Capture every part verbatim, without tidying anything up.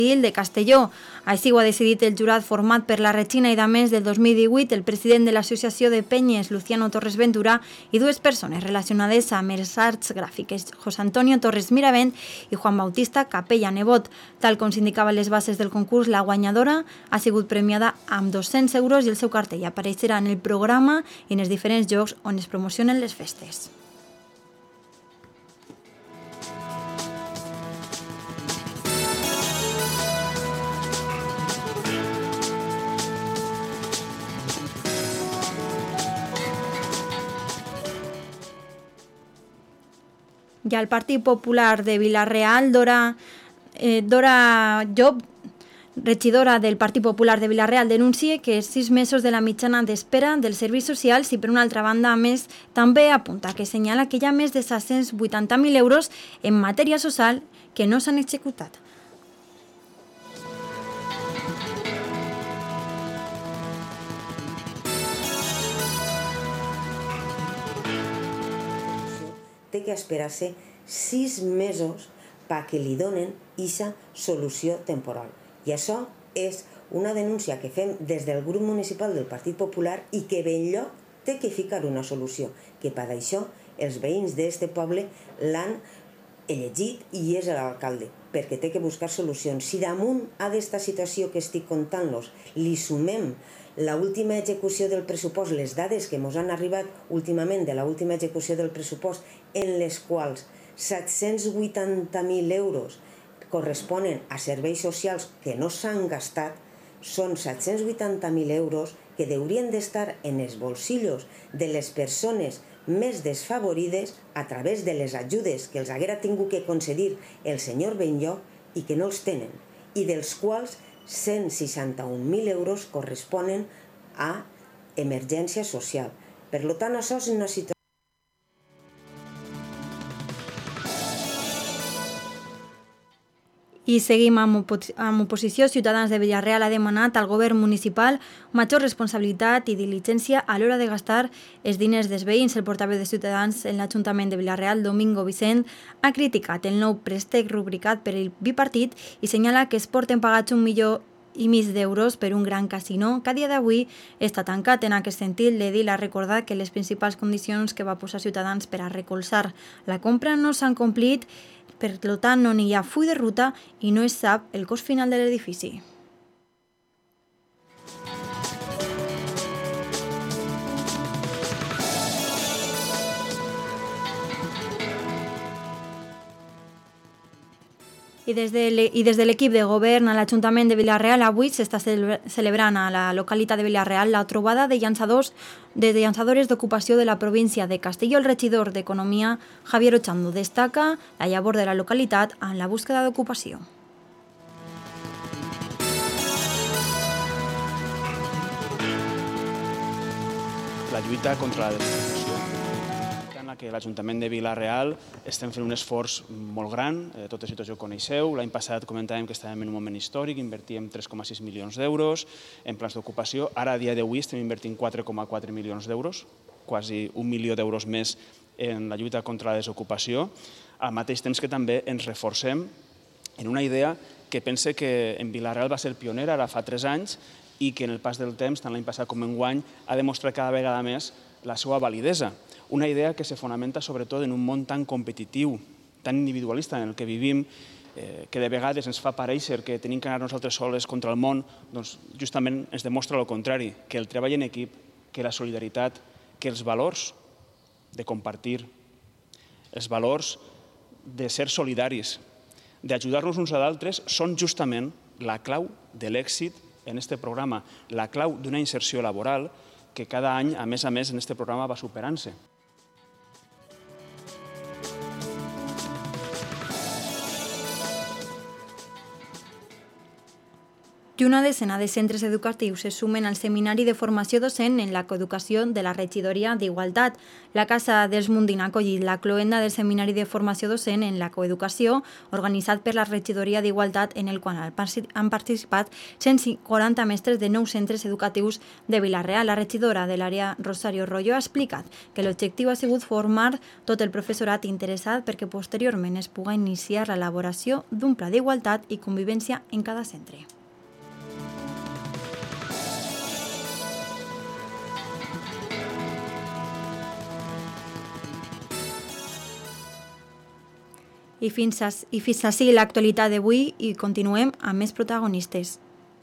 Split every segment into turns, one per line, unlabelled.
de Castelló. Així ho ha decidit el jurat format per la Regina i Damés del dos mil divuit, el president de l'Associació de Penyes, Luciano Torres Ventura, i dues persones relacionades amb les arts gràfiques, José Antonio Torres Miravent i Juan Bautista Capella Nebot. Tal com s'indicava les bases del concurs, la guanyadora ha sigut premiada amb dos-cents euros i el seu cartell apareixerà en el programa i en els diferents llocs on es promocionen les festes. I al Partit Popular de Vila-real, Dora, eh, Dora Job, regidora del Partit Popular de Vila-real, denuncia que sis mesos de la mitjana d'espera dels serveis socials i, per una altra banda, a més, també apunta que senyala que hi ha més de set-cents vuitanta mil euros en matèria social que no s'han executat.
Té que esperar-se sis mesos perquè li donen aquesta solució temporal. I això és una denúncia que fem des del grup municipal del Partit Popular i que ben lloc té que ficar una solució, que per això els veïns d'aquest poble l'han elegit i és l'alcalde, perquè té que buscar solucions. Si damunt a aquesta situació que estic contant-los li sumem l'última execució del pressupost, les dades que ens han arribat últimament de l'última execució del pressupost, en les quals set-cents vuitanta mil euros corresponen a serveis socials que no s'han gastat, són set-cents vuitanta mil euros que haurien d'estar en els bolsillos de les persones més desfavorides a través de les ajudes que els haguera tingut que concedir el senyor Benlloc i que no els tenen, i dels quals cent seixanta-un mil euros corresponen a emergència social. Per tant, això és una situació...
I seguim amb, opo amb oposició. Ciutadans de Vila-real ha demanat al govern municipal major responsabilitat i diligència a l'hora de gastar els diners dels veïns. El portaveu de Ciutadans en l'Ajuntament de Vila-real, Domingo Vicent, ha criticat el nou préstec rubricat per el bipartit i senyala que es porten pagats un milió i mig d'euros per un gran casino que a dia d'avui està tancat. En aquest sentit, l'edil ha recordat que les principals condicions que va posar Ciutadans per a recolzar la compra no s'han complit, per tant no hi ha full de ruta i no es sap el cost final de l'edifici. I des de l'equip de govern a l'Ajuntament de Vila-real avui s'està celebrant a la localitat de Vila-real la trobada de llançadors de llançadores d'ocupació de la província de Castelló. El regidor d'Economia, Javier Ochando, destaca la llavor de la localitat en la búsqueda d'ocupació.
La lluita contra la desocupació, en la que l'Ajuntament de Vila-real estem fent un esforç molt gran, tota la situació coneixeu. L'any passat comentàvem que estàvem en un moment històric, invertíem tres coma sis milions d'euros en plans d'ocupació. Ara, a dia d'avui, estem invertint quatre coma quatre milions d'euros, quasi un milió d'euros més en la lluita contra la desocupació, al mateix temps que també ens reforcem en una idea que pense que en Vila-real va ser pionera ara fa tres anys i que en el pas del temps, tant l'any passat com enguany, ha demostrat cada vegada més la seva validesa. Una idea que se fonamenta sobretot en un món tan competitiu, tan individualista en el que vivim, que de vegades ens fa parèixer que tenim que anar nosaltres soles contra el món, doncs justament ens demostra el contrari, que el treball en equip, que la solidaritat, que els valors de compartir, els valors de ser solidaris, d'ajudar-nos uns a d'altres, són justament la clau de l'èxit en aquest programa, la clau d'una inserció laboral que cada any, a més a més, en aquest programa va superant-se.
i una decena de centres educatius se sumen al Seminari de Formació Docent en la Coeducació de la Regidoria d'Igualtat. La Casa dels Mundina ha acollit la cloenda del Seminari de Formació Docent en la Coeducació, organitzat per la Regidoria d'Igualtat, en el qual han participat cent quaranta mestres de nou centres educatius de Vila-real. La regidora de l'àrea, Rosario Rollo, ha explicat que l'objectiu ha sigut formar tot el professorat interessat perquè posteriorment es pugui iniciar l'elaboració d'un pla d'igualtat i convivència en cada centre. I fins, a, i fins així l'actualitat d'avui i continuem amb més protagonistes.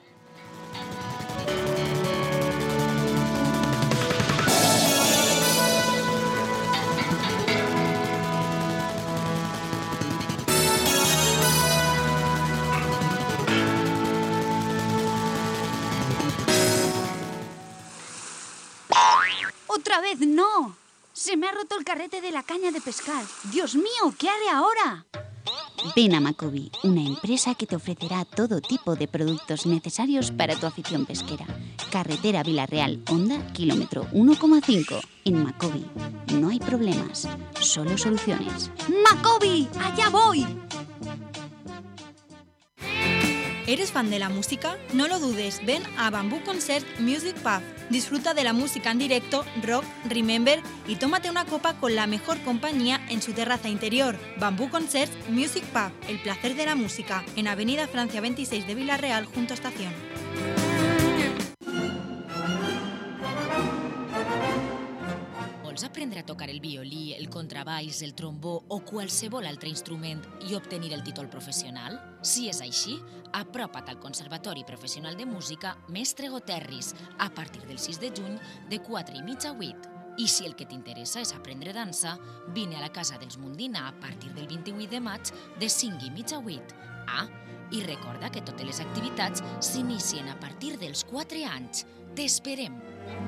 ¡Otra vez no! Se me ha roto el carrete de la caña de pescar. ¡Dios mío! ¿Qué haré ahora? Ven a Macobi, una empresa que te ofrecerá todo tipo de productos necesarios para tu afición pesquera. Carretera Vila-real, Honda, kilómetro uno coma cinco. En Macobi no hay problemas, solo soluciones. ¡Macobi! ¡Allá voy!
¿Eres fan de la música? No lo dudes, ven a Bamboo Concert Music Pub. Disfruta de la música en directo, rock, remember y tómate una copa con la mejor compañía en su terraza interior. Bamboo Concert Music Pub, el placer de la música, en Avenida Francia veintiséis de Vila-real, junto a Estación.
Vols aprendre a tocar el violí, el contrabaix, el trombó o qualsevol altre instrument i obtenir el títol professional? Si és així, apropa't al Conservatori Professional de Música Mestre Goterris a partir del sis de juny de quatre i mitja a vuit. I si el que t'interessa és aprendre dansa, vine a la Casa dels Mundina a partir del vint-i-vuit de maig de cinc i mitja a vuit. Ah, i recorda que totes les activitats s'inicien a partir dels quatre anys. T'esperem!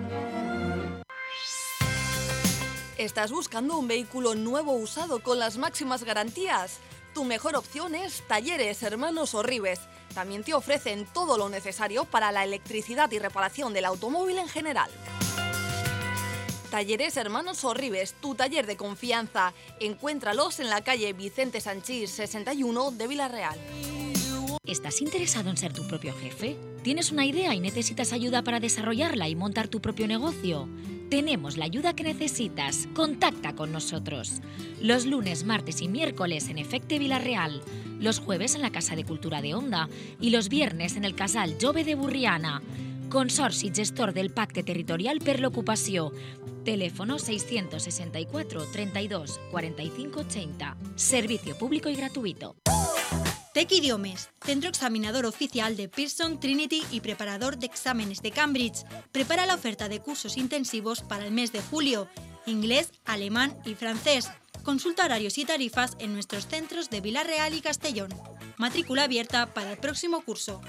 ¿Estás buscando un vehículo nuevo o usado con las máximas garantías? Tu mejor opción es Talleres Hermanos Orribes. También te ofrecen todo lo necesario para la electricidad y reparación del automóvil en general. Talleres Hermanos Orribes, tu taller de confianza. Encuéntralos en la calle Vicente Sanchís sesenta y uno de Vila-real.
¿Estás interesado en ser tu propio jefe? ¿Tienes una idea y necesitas ayuda para desarrollarla y montar tu propio negocio? Tenemos la ayuda que necesitas. Contacta con nosotros. Los lunes, martes y miércoles en Efecte Vila-real. Los jueves en la Casa de Cultura de Onda. Y los viernes en el Casal Jove de Burriana. Consorci gestor del Pacte Territorial per l'Ocupació. Teléfono seiscientos sesenta y cuatro, treinta y dos, cuarenta y cinco, ochenta. Servicio público y gratuito.
Tec Idiomes, centro examinador oficial de Pearson, Trinity y preparador de exámenes de Cambridge. Prepara la oferta de cursos intensivos para el mes de julio. Inglés, alemán y francés. Consulta horarios y tarifas en nuestros centros de Vila-real y Castellón. Matrícula abierta para el próximo curso.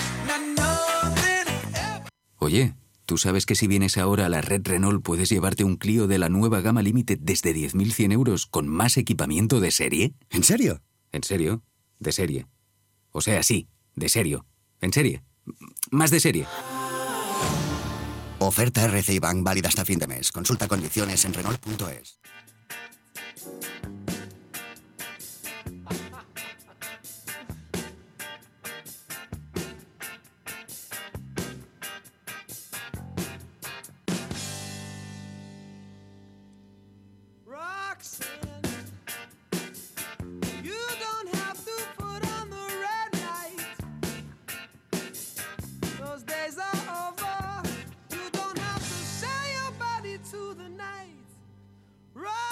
Oye, ¿tú sabes que si vienes ahora a la red Renault puedes llevarte un Clio de la nueva gama Limited desde diez mil cien euros con más equipamiento de serie?
¿En serio?
¿En serio? De serie. O sea, sí, de serio. En serie. Más de serie.
Oferta R C I Bank válida hasta fin de mes. Consulta condiciones en Renault punto es.
Right!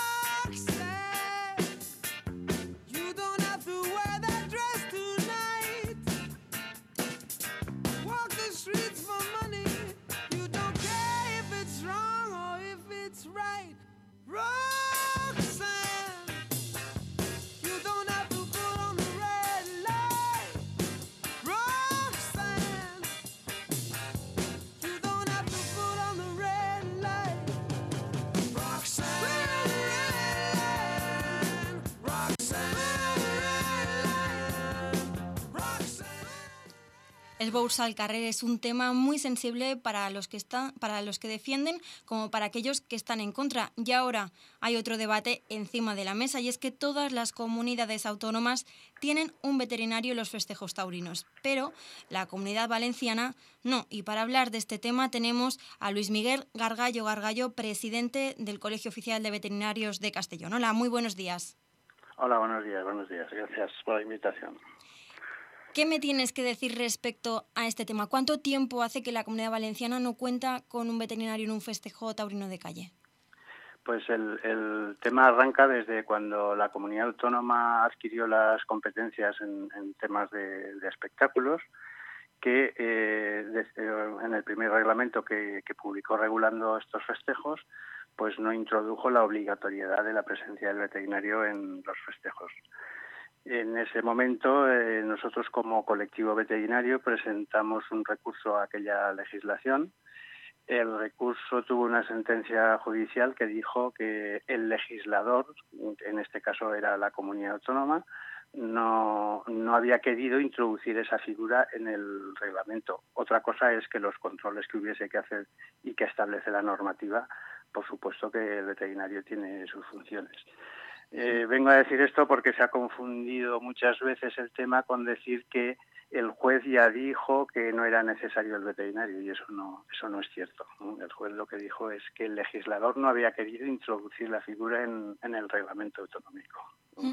Esbous al carrer es un tema muy sensible para los que están, para los que defienden como para aquellos que están en contra. Y ahora hay otro debate encima de la mesa y es que todas las comunidades autónomas tienen un veterinario en los festejos taurinos, pero la Comunidad Valenciana no. Y para hablar de este tema tenemos a Luis Miguel Gargallo Gargallo, presidente del Colegio Oficial de Veterinarios de Castellón. Hola, muy buenos días.
Hola, buenos días, buenos días. Gracias por la invitación.
¿Qué me tienes que decir respecto a este tema? ¿Cuánto tiempo hace que la Comunidad Valenciana no cuenta con un veterinario en un festejo taurino de calle?
Pues el, el tema arranca desde cuando la comunidad autónoma adquirió las competencias en, en temas de, de espectáculos, que eh, desde, en el primer reglamento que, que publicó regulando estos festejos, pues no introdujo la obligatoriedad de la presencia del veterinario en los festejos. En ese momento, eh, nosotros como colectivo veterinario presentamos un recurso a aquella legislación. El recurso tuvo una sentencia judicial que dijo que el legislador, en este caso era la comunidad autónoma, no, no había querido introducir esa figura en el reglamento. Otra cosa es que los controles que hubiese que hacer y que establece la normativa, por supuesto que el veterinario tiene sus funciones. Eh, vengo a decir esto porque se ha confundido muchas veces el tema con decir que el juez ya dijo que no era necesario el veterinario y eso no, eso no es cierto, ¿no? El juez lo que dijo es que el legislador no había querido introducir la figura en, en el reglamento autonómico.
Mm.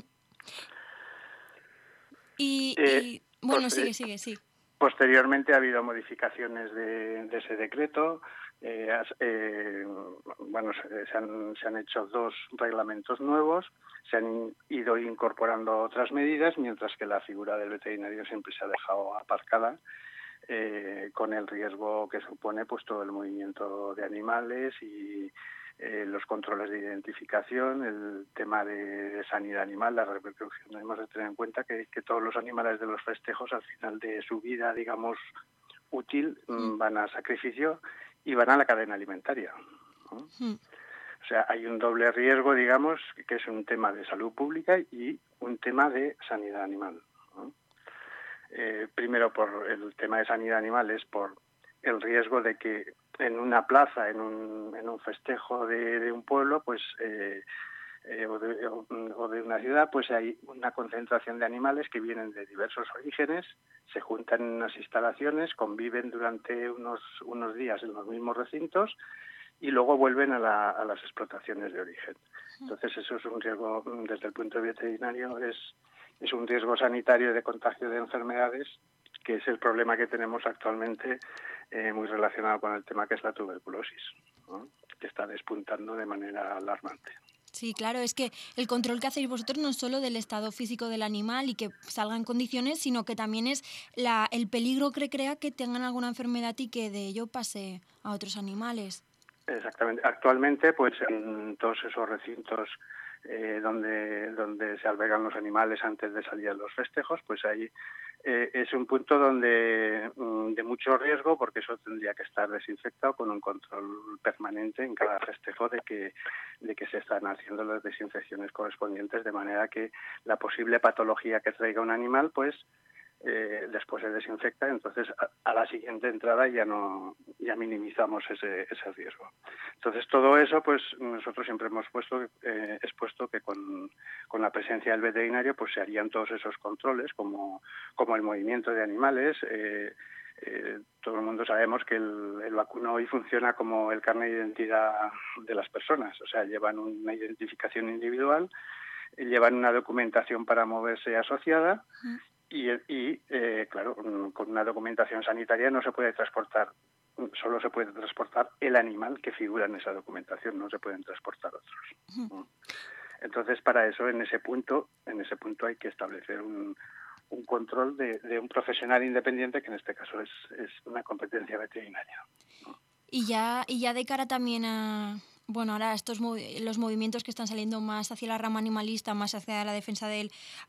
Y,
eh,
y bueno,
pues,
sigue, sigue, sí.
Posteriormente ha habido modificaciones de, de ese decreto. Eh, eh, bueno, se, se, han, se han hecho dos reglamentos nuevos, se han ido incorporando otras medidas, mientras que la figura del veterinario siempre se ha dejado aparcada, eh, con el riesgo que supone pues todo el movimiento de animales y eh, los controles de identificación, el tema de, de sanidad animal, la repercusión. Debemos de tener en cuenta que, que todos los animales de los festejos, al final de su vida, digamos, útil, mm. van a sacrificio y van a la cadena alimentaria, ¿no? Mm. O sea, hay un doble riesgo, digamos, que es un tema de salud pública y un tema de sanidad animal, ¿no? Eh, primero, por el tema de sanidad animal, es por el riesgo de que en una plaza, en un, en un festejo de, de un pueblo, pues eh, eh, o, de, o, o de una ciudad, pues hay una concentración de animales que vienen de diversos orígenes, se juntan en unas instalaciones, conviven durante unos, unos días en los mismos recintos y luego vuelven a, la, a las explotaciones de origen. Entonces eso es un riesgo, desde el punto de vista veterinario, es, es un riesgo sanitario de contagio de enfermedades, que es el problema que tenemos actualmente, eh, muy relacionado con el tema que es la tuberculosis, ¿no? Que está despuntando de manera alarmante.
Sí, claro, es que el control que hacéis vosotros no es solo del estado físico del animal y que salga en condiciones, sino que también es la, el peligro que crea que tengan alguna enfermedad y que de ello pase a otros animales.
Exactamente. Actualmente, pues en todos esos recintos eh, donde donde se albergan los animales antes de salir a los festejos, pues ahí eh, es un punto donde mm, de mucho riesgo, porque eso tendría que estar desinfectado con un control permanente en cada festejo de que de que se están haciendo las desinfecciones correspondientes, de manera que la posible patología que traiga un animal, pues Eh, después se desinfecta, entonces a, a la siguiente entrada ya no ya minimizamos ese, ese riesgo. Entonces todo eso, pues nosotros siempre hemos puesto eh, expuesto que con, con la presencia del veterinario pues se harían todos esos controles, como, como el movimiento de animales. Eh, eh, todo el mundo sabemos que el, el vacuno hoy funciona como el carnet de identidad de las personas, o sea, llevan una identificación individual, llevan una documentación para moverse asociada. Mm. Y, y eh, claro, con una documentación sanitaria no se puede transportar, solo se puede transportar el animal que figura en esa documentación, no se pueden transportar otros. Uh-huh. Entonces, para eso, en ese punto, en ese punto hay que establecer un, un control de, de un profesional independiente, que en este caso es, es una competencia veterinaria.
Y ya, y ya de cara también a... Bueno, ahora estos movi- los movimientos que están saliendo más hacia la rama animalista, más hacia la defensa del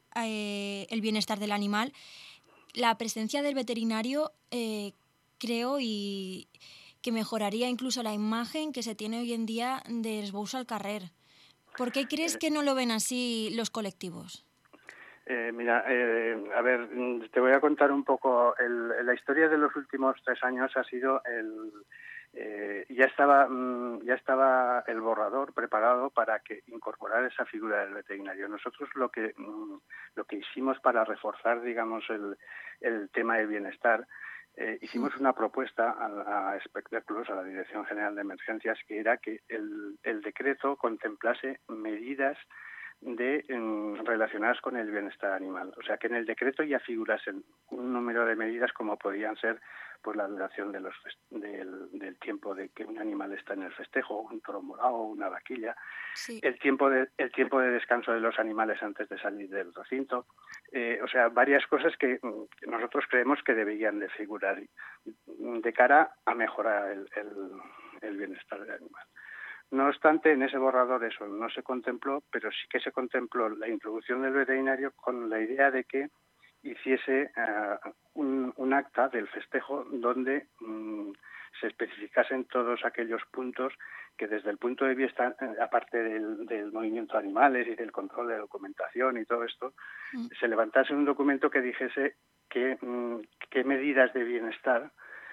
eh, el bienestar del animal, la presencia del veterinario eh, creo y que mejoraría incluso la imagen que se tiene hoy en día de Esbous al carrer. ¿Por qué crees que no lo ven así los colectivos?
Eh, mira, eh, a ver, te voy a contar un poco. El, la historia de los últimos tres años ha sido el... Eh, ya estaba ya estaba el borrador preparado para que incorporar esa figura del veterinario. Nosotros lo que lo que hicimos para reforzar, digamos, el, el tema del bienestar, eh, hicimos una propuesta a, a espectáculos, a la Dirección General de Emergencias, que era que el, el decreto contemplase medidas de en, relacionadas con el bienestar animal. O sea, que en el decreto ya figurasen un número de medidas como podían ser pues la duración de los del, del tiempo de que un animal está en el festejo, un toro morado, una vaquilla, sí. el tiempo de el tiempo de descanso de los animales antes de salir del recinto, eh, o sea, varias cosas que, que nosotros creemos que deberían de figurar de cara a mejorar el, el, el bienestar del animal. No obstante, en ese borrador eso no se contempló, pero sí que se contempló la introducción del veterinario con la idea de que hiciese uh, un, un acta del festejo donde um, se especificasen todos aquellos puntos que desde el punto de vista, aparte del, del movimiento de animales y del control de documentación y todo esto, mm. se levantase un documento que dijese que, um, qué medidas de bienestar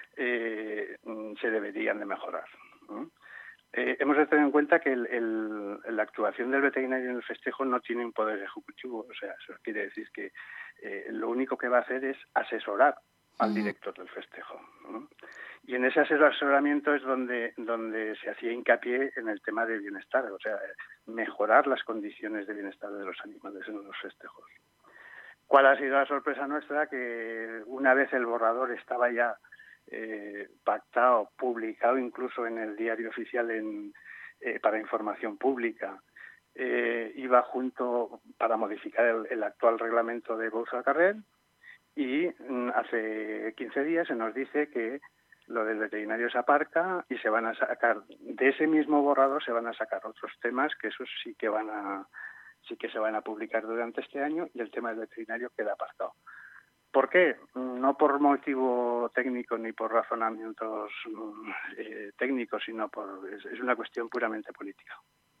eh, um, se deberían de mejorar, ¿no? Eh, hemos de tener en cuenta que el, el, la actuación del veterinario en el festejo no tiene un poder ejecutivo, o sea, eso quiere decir que eh, lo único que va a hacer es asesorar al director del festejo, ¿no? Y en ese asesoramiento es donde, donde se hacía hincapié en el tema del bienestar, o sea, mejorar las condiciones de bienestar de los animales en los festejos. ¿Cuál ha sido la sorpresa nuestra? Que una vez el borrador estaba ya Eh, pactado, publicado incluso en el diario oficial en, eh, para información pública, eh, iba junto para modificar el, el actual reglamento de Bous al Carrer, y mm, hace quince días se nos dice que lo del veterinario se aparca y se van a sacar, de ese mismo borrador se van a sacar otros temas que esos sí que van a sí que se van a publicar durante este año, y el tema del veterinario queda aparcado. ¿Por qué? No por motivo técnico ni por razonamientos eh, técnicos, sino por es, es una cuestión puramente política.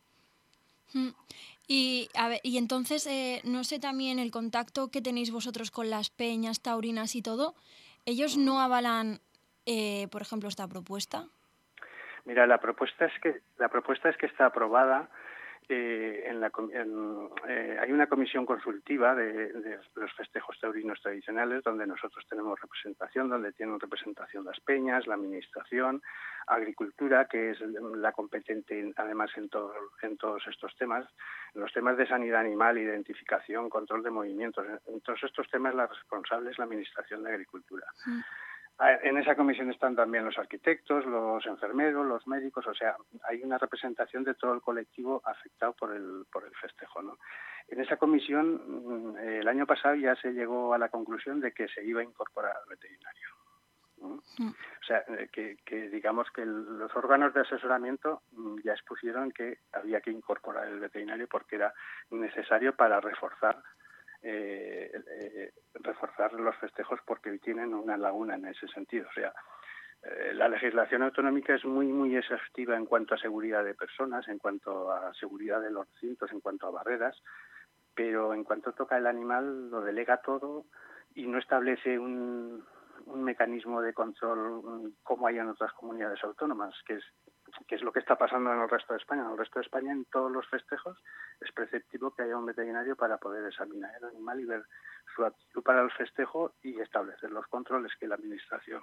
Y, a ver, y entonces, eh, no sé también el contacto que tenéis vosotros con las peñas taurinas y todo, ¿ellos no avalan, eh, por ejemplo, esta propuesta?
Mira, la propuesta es que la propuesta es que está aprobada. Eh, en la, en, eh, hay una comisión consultiva de, de los festejos taurinos tradicionales donde nosotros tenemos representación, donde tienen representación las peñas, la administración, agricultura, que es la competente además en, todo, en todos estos temas, en los temas de sanidad animal, identificación, control de movimientos, en todos estos temas la responsable es la administración de agricultura. Sí. En esa comisión están también los arquitectos, los enfermeros, los médicos, o sea, hay una representación de todo el colectivo afectado por el por el festejo, ¿no? En esa comisión, el año pasado ya se llegó a la conclusión de que se iba a incorporar al veterinario, ¿no? Mm. O sea, que, que digamos que el, los órganos de asesoramiento ya expusieron que había que incorporar el veterinario porque era necesario para reforzar Eh, eh, reforzar los festejos, porque hoy tienen una laguna en ese sentido. O sea, eh, la legislación autonómica es muy muy exhaustiva en cuanto a seguridad de personas, en cuanto a seguridad de los recintos, en cuanto a barreras, pero en cuanto toca el animal lo delega todo y no establece un, un mecanismo de control como hay en otras comunidades autónomas, que es que es lo que está pasando en el resto de España. En el resto de España, en todos los festejos, es preceptivo que haya un veterinario para poder examinar el animal y ver su aptitud para el festejo y establecer los controles que la Administración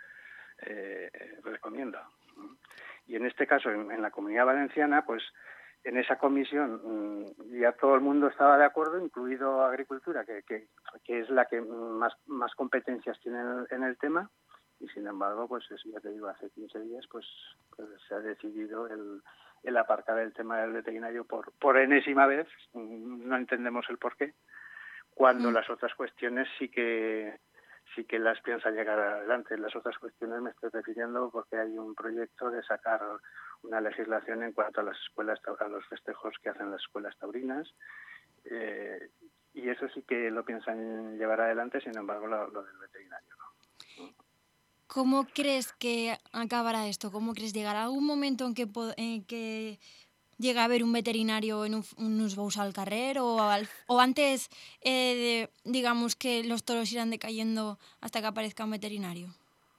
eh, recomienda. Y en este caso, en, en la Comunidad Valenciana, pues en esa comisión ya todo el mundo estaba de acuerdo, incluido Agricultura, que, que, que es la que más, más competencias tiene en el, en el tema. Y sin embargo, pues eso ya te digo, hace quince días pues, pues se ha decidido el, el aparcar el tema del veterinario por, por enésima vez. No entendemos el porqué, cuando mm. las otras cuestiones sí que sí que las piensa llegar adelante. Las otras cuestiones me estoy refiriendo porque hay un proyecto de sacar una legislación en cuanto a las escuelas, a los festejos que hacen las escuelas taurinas, eh, y eso sí que lo piensan llevar adelante. Sin embargo, lo, lo del veterinario no.
¿Cómo crees que acabará esto? ¿Cómo crees? ¿Llegará algún momento en que, en que llega a haber un veterinario en un, unos bous al carrer o, al, o antes, eh, de, digamos, que los toros irán decayendo hasta que aparezca un veterinario?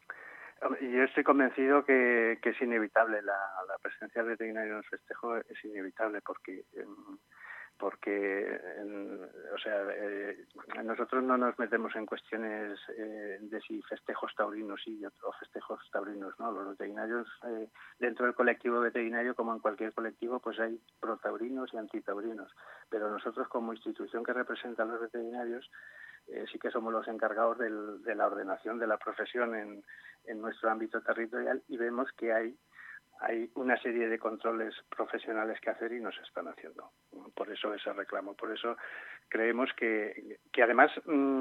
Yo estoy convencido que, que es inevitable, la, la presencia del veterinario en el festejo es inevitable porque... Eh, porque, en, o sea, eh, nosotros no nos metemos en cuestiones eh, de si festejos taurinos sí o festejos taurinos no. Los veterinarios, eh, dentro del colectivo veterinario, como en cualquier colectivo, pues hay protaurinos y antitaurinos. Pero nosotros, como institución que representa a los veterinarios, eh, sí que somos los encargados del, de la ordenación de la profesión en, en nuestro ámbito territorial y vemos que hay Hay una serie de controles profesionales que hacer y no se están haciendo. Por eso ese reclamo. Por eso creemos que, que además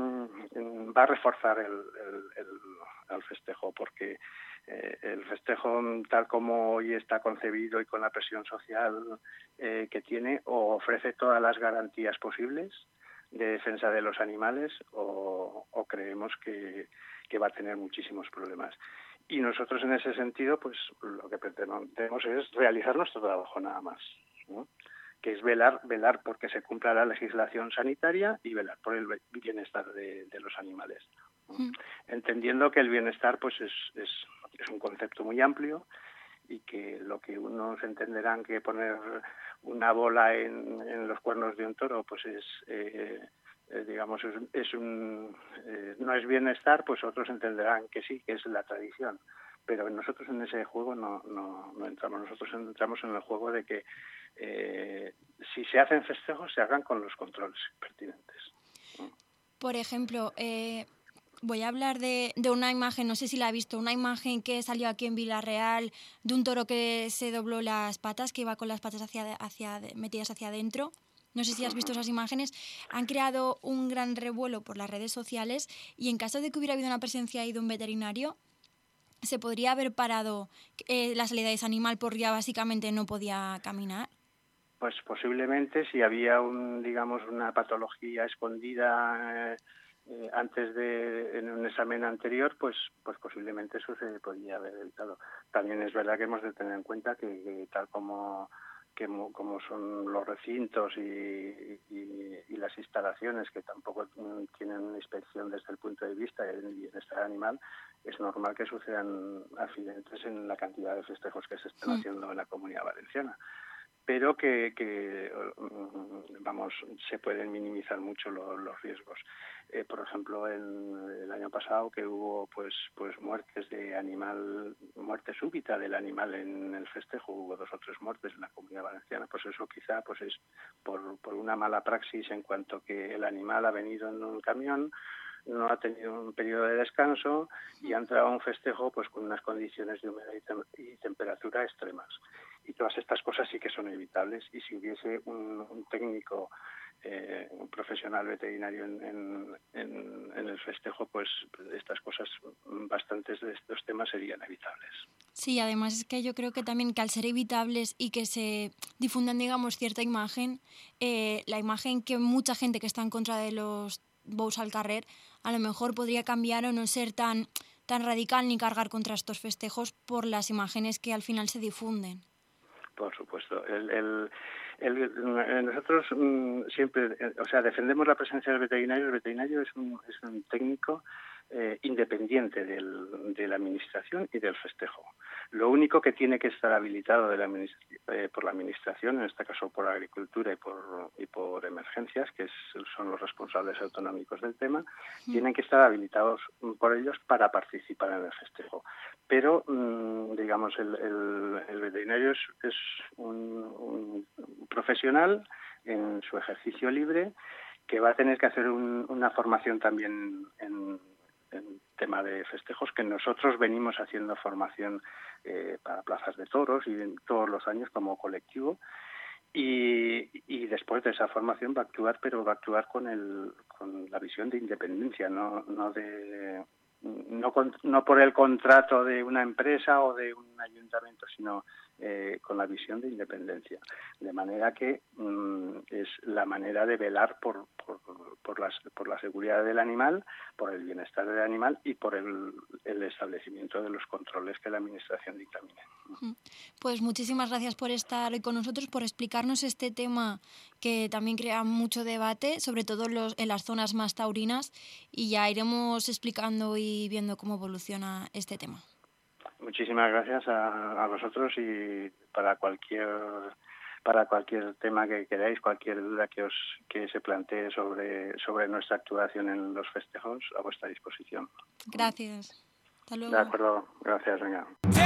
mmm, va a reforzar el, el, el, el festejo, porque eh, el festejo, tal como hoy está concebido y con la presión social eh, que tiene, o ofrece todas las garantías posibles de defensa de los animales o, o creemos que, que va a tener muchísimos problemas. Y nosotros en ese sentido, pues lo que pretendemos es realizar nuestro trabajo nada más, ¿no? Que es velar velar porque se cumpla la legislación sanitaria y velar por el bienestar de, de los animales, ¿no? Mm. Entendiendo que el bienestar pues es, es, es un concepto muy amplio y que lo que unos entenderán que poner una bola en, en los cuernos de un toro pues es... Eh, Eh, digamos, es, es un eh, no es bienestar, pues otros entenderán que sí, que es la tradición. Pero nosotros en ese juego no, no, no entramos. Nosotros entramos en el juego de que eh, si se hacen festejos, se hagan con los controles pertinentes.
Por ejemplo, eh, voy a hablar de, de una imagen, no sé si la ha visto, una imagen que salió aquí en Villarreal de un toro que se dobló las patas, que iba con las patas hacia, hacia metidas hacia adentro. No sé si has visto esas imágenes. Han creado un gran revuelo por las redes sociales y en caso de que hubiera habido una presencia ahí de un veterinario, ¿se podría haber parado eh, la salida de ese animal porque ya básicamente no podía caminar?
Pues posiblemente si había un, digamos, una patología escondida eh, eh, antes de en un examen anterior, pues, pues posiblemente eso se podía haber evitado. También es verdad que hemos de tener en cuenta que, que tal como que como son los recintos y, y, y las instalaciones que tampoco tienen una inspección desde el punto de vista del bienestar animal, es normal que sucedan accidentes en la cantidad de festejos que se están sí. haciendo en la Comunidad Valenciana. Pero que, que vamos, se pueden minimizar mucho los, los riesgos. Eh, por ejemplo, en el año pasado que hubo pues pues muertes de animal, muerte súbita del animal en el festejo, hubo dos o tres muertes en la Comunidad Valenciana, pues eso quizá pues es por, por una mala praxis en cuanto que el animal ha venido en un camión, no ha tenido un periodo de descanso y ha entrado a un festejo pues con unas condiciones de humedad y, tem- y temperatura extremas. Y todas estas cosas sí que son evitables y si hubiese un, un técnico, eh, un profesional veterinario en, en, en, en el festejo, pues estas cosas, bastantes de estos temas serían evitables.
Sí, además es que yo creo que también que al ser evitables y que se difundan, digamos, cierta imagen, eh, la imagen que mucha gente que está en contra de los bous al carrer, a lo mejor podría cambiar o no ser tan, tan radical ni cargar contra estos festejos por las imágenes que al final se difunden.
Por supuesto. El, el, el, nosotros mmm, siempre, o sea, defendemos la presencia del veterinario. El veterinario es un, es un técnico eh, independiente del, de la administración y del festejo. Lo único que tiene que estar habilitado de la eh, por la administración, en este caso por agricultura y por y por emergencias, que es, son los responsables autonómicos del tema, sí. tienen que estar habilitados por ellos para participar en el festejo. Pero, mmm, digamos, el, el, el veterinario es, es un, un profesional en su ejercicio libre que va a tener que hacer un, una formación también en, en tema de festejos, que nosotros venimos haciendo formación eh, para plazas de toros y en todos los años como colectivo. Y, y después de esa formación va a actuar, pero va a actuar con, el, con la visión de independencia, no, no de... No, con, no por el contrato de una empresa o de un ayuntamiento, sino eh, con la visión de independencia. De manera que mmm, es la manera de velar por, por, por, las, por la seguridad del animal, por el bienestar del animal y por el, el establecimiento de los controles que la Administración dictamine.
Pues muchísimas gracias por estar hoy con nosotros, por explicarnos este tema que también crea mucho debate, sobre todo los, en las zonas más taurinas, y ya iremos explicando y viendo cómo evoluciona este tema.
Muchísimas gracias a, a vosotros, y para cualquier para cualquier tema que queráis, cualquier duda que os que se plantee sobre sobre nuestra actuación en los festejos, a vuestra disposición.
Gracias. Hasta luego.
De acuerdo, gracias, venga.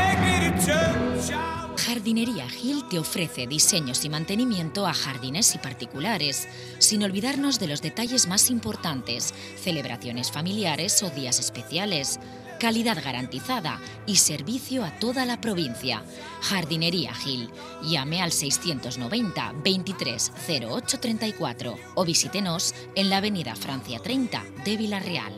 Jardinería Gil te ofrece diseños y mantenimiento a jardines y particulares, sin olvidarnos de los detalles más importantes, celebraciones familiares o días especiales. Calidad garantizada y servicio a toda la provincia. Jardinería Gil. Llame al seiscientos noventa veintitrés cero ocho treinta y cuatro o visítenos en la avenida Francia treinta de Villarreal.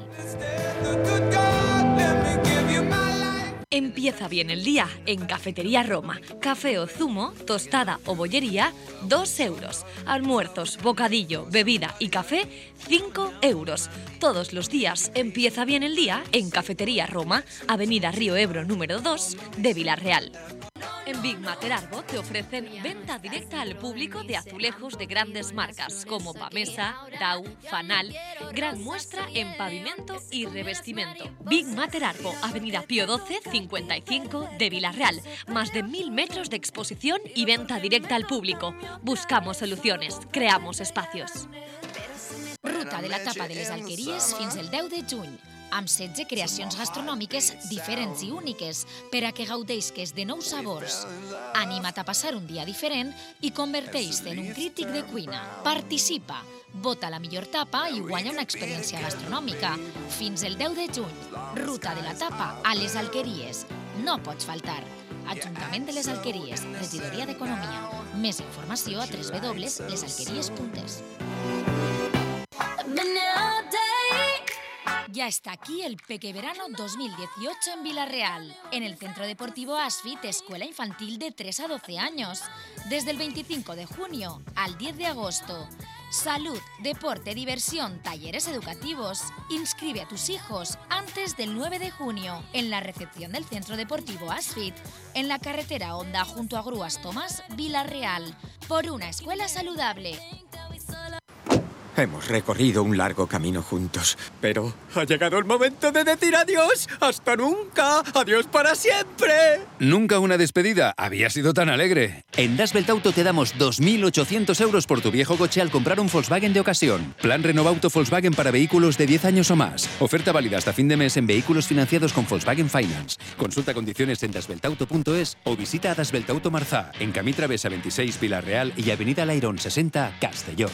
Empieza bien el día en Cafetería Roma. Café o zumo, tostada o bollería, dos euros. Almuerzos, bocadillo, bebida y café, cinco euros. Todos los días empieza bien el día en Cafetería Roma, Avenida Río Ebro número dos de Villarreal. En Big Mater Arbo te ofrecen venta directa al público de azulejos de grandes marcas como Pamesa, Dau, Fanal, gran muestra en pavimento y revestimiento. Big Mater Arbo, Avenida Pío doce cincuenta y cinco de Villarreal, más de mil metros de exposición y venta directa al público. Buscamos soluciones, creamos espacios.
Ruta de la tapa de les Alqueries fins el deu de juny, amb setze creacions gastronòmiques diferents i úniques per a que gaudeixes de nous sabors. Anima't a passar un dia diferent i converteix-te en un crític de cuina. Participa, vota la millor tapa i guanya una experiència gastronòmica. Fins el deu de juny, Ruta de la tapa a les Alqueries. No pots faltar. Ajuntament de les Alqueries, Regidoria d'Economia. Més informació a w w w punt les alqueries punt es. Ya está aquí el Pequeverano dos mil dieciocho en Villarreal, en el Centro Deportivo Asfit, Escuela Infantil de tres a doce años, desde el veinticinco de junio al diez de agosto. Salud, deporte, diversión, talleres educativos. Inscribe a tus hijos antes del nueve de junio en la recepción del Centro Deportivo Asfit, en la carretera Honda junto a Grúas Tomás, Villarreal, por una escuela saludable.
Hemos recorrido un largo camino juntos, pero ha llegado el momento de decir adiós. ¡Hasta nunca! ¡Adiós para siempre!
Nunca una despedida había sido tan alegre. En Das Belt Auto te damos dos mil ochocientos euros por tu viejo coche al comprar un Volkswagen de ocasión. Plan Renovauto Volkswagen para vehículos de diez años o más. Oferta válida hasta fin de mes en vehículos financiados con Volkswagen Finance. Consulta condiciones en das belt auto punto es o visita a Das Belt Auto Marzá, en Camí Travesa veintiséis Villarreal y Avenida Lairón sesenta Castelló.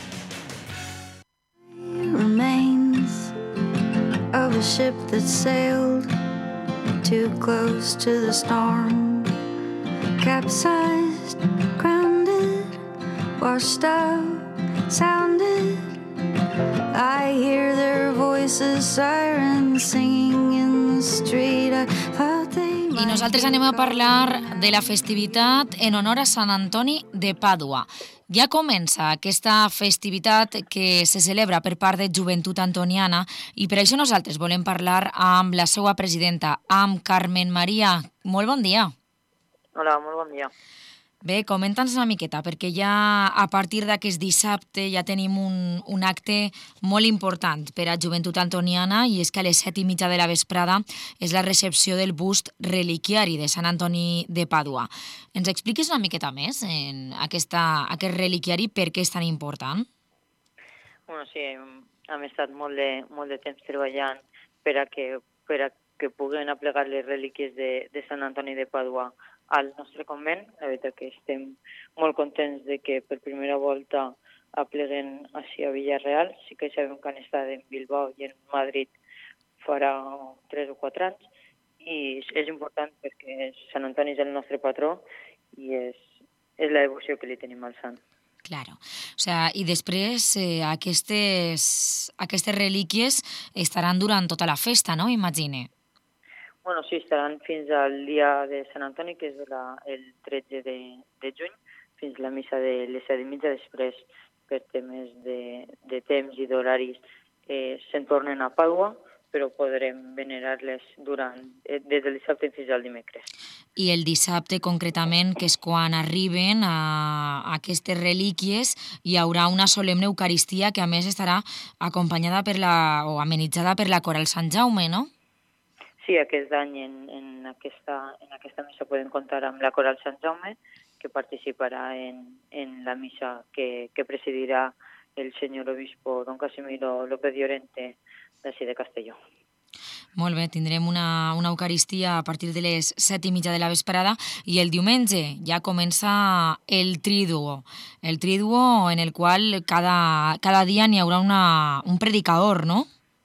Remains of a ship that sailed too close to the storm, capsized, grounded, washed out, sounded. I hear their voices, sirens singing in the street. I thought they
I nosaltres anem a parlar de la festivitat en honor a Sant Antoni de Pàdua. Ja comença aquesta festivitat que se celebra per part de Joventut Antoniana i per això nosaltres volem parlar amb la seva presidenta, amb Carmen Maria. Molt bon dia.
Hola, molt bon dia.
Bé, comenta'ns una miqueta, perquè ja a partir d'aquest dissabte ja tenim un, un acte molt important per a Joventut Antoniana i és que a les set i mitja de la vesprada és la recepció del bust reliquiari de Sant Antoni de Pàdua. Ens expliquis una miqueta més en aquesta, aquest reliquiari, per què és tan important?
Bueno, sí, hem estat molt de, molt de temps treballant per a que, per a que puguen aplegar les relíquies de, de Sant Antoni de Pàdua al nostre convent. La veritat que estem molt contents de que per primera volta apleguen així a Villarreal. Sí que sabem que han estat en Bilbao i en Madrid farà tres o quatre anys i és important perquè Sant Antoni és el nostre patró i és, és la devoció que li tenim al sant.
Claro. O sea, i després eh, aquestes, aquestes relíquies estaran durant tota la festa, no? Imagine.
Bueno, sí, estaran fins al dia de Sant Antoni, que és la, el tretze de, de juny, fins la missa de les set i mitja. Després, per temes de, de temps i d'horaris, eh, se'n tornen a Pàdua, però podrem venerar-les durant, eh, des del dissabte fins al dimecres.
I el dissabte, concretament, que és quan arriben a, a aquestes relíquies, hi haurà una solemne eucaristia que, a més, estarà acompanyada per la, o amenitzada per la Coral Sant Jaume, no?
Sí, aquest any en, en, aquesta, en aquesta missa podem comptar amb la Coral Sant Jaume, que participarà en, en la missa que, que presidirà el senyor obispo don Casimiro López Llorente d'ací de Castelló.
Molt bé, tindrem una, una eucaristia a partir de les set i mitja de la vesprada i el diumenge ja comença el triduo, el triduo en el qual cada, cada dia n'hi haurà una, un predicador, no?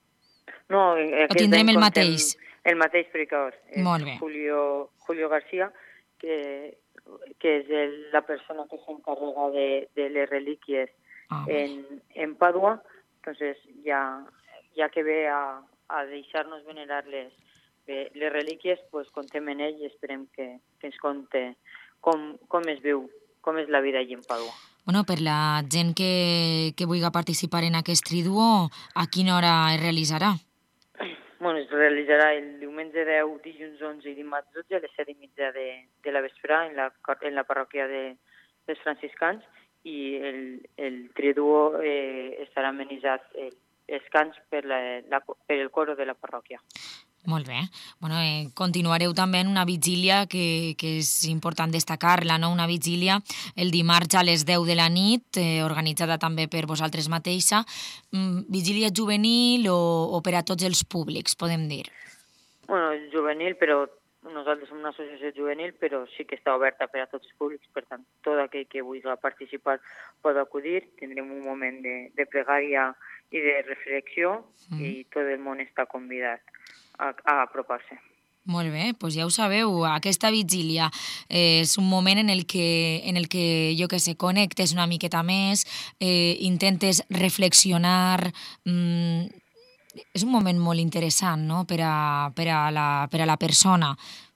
No,
o tindrem el mateix?
El mateix predicador.
Molt bé.
Julio, Julio García, que, que és el, la persona que s'encarrega de, de les relíquies ah, en, en Pàdua. Entonces, ja, ja que ve a, a deixar-nos venerar les, les relíquies, pues contem en ell i esperem que, que ens conte com, com es viu, com és la vida allí en Pàdua.
Bueno, per la gent que, que vulgui participar en aquest triduo, a quina hora es realitzarà?
Bueno, es realitzarà el diumenge deu, dilluns onze i dimarts dotze a les set i mitja de, de la vesprada en la, en la parròquia de, dels franciscans i el, el triduo eh, estarà amenitzat eh, els cants per, la, la, per el coro de la parròquia.
Molt bé. Bueno, eh, continuareu també en una vigília que, que és important destacar-la, no? Una vigília el dimarts a les deu de la nit, eh, organitzada també per vosaltres mateixa. Mm, vigília juvenil o, o per a tots els públics, podem dir?
Bueno, juvenil, però nosaltres som una associació juvenil, però sí que està oberta per a tots els públics, per tant, tot aquell que vulgui participar pot acudir. Tindrem un moment de, de pregària i de reflexió mm. i tot el món està convidat a, a apropar-se.
Molt bé, doncs ja ho sabeu, aquesta vigília eh, és un moment en el que, en el que jo que sé, connectes una miqueta més, eh, intentes reflexionar. Mm, és un moment molt interessant, no?, per a, per a, la, per a la persona.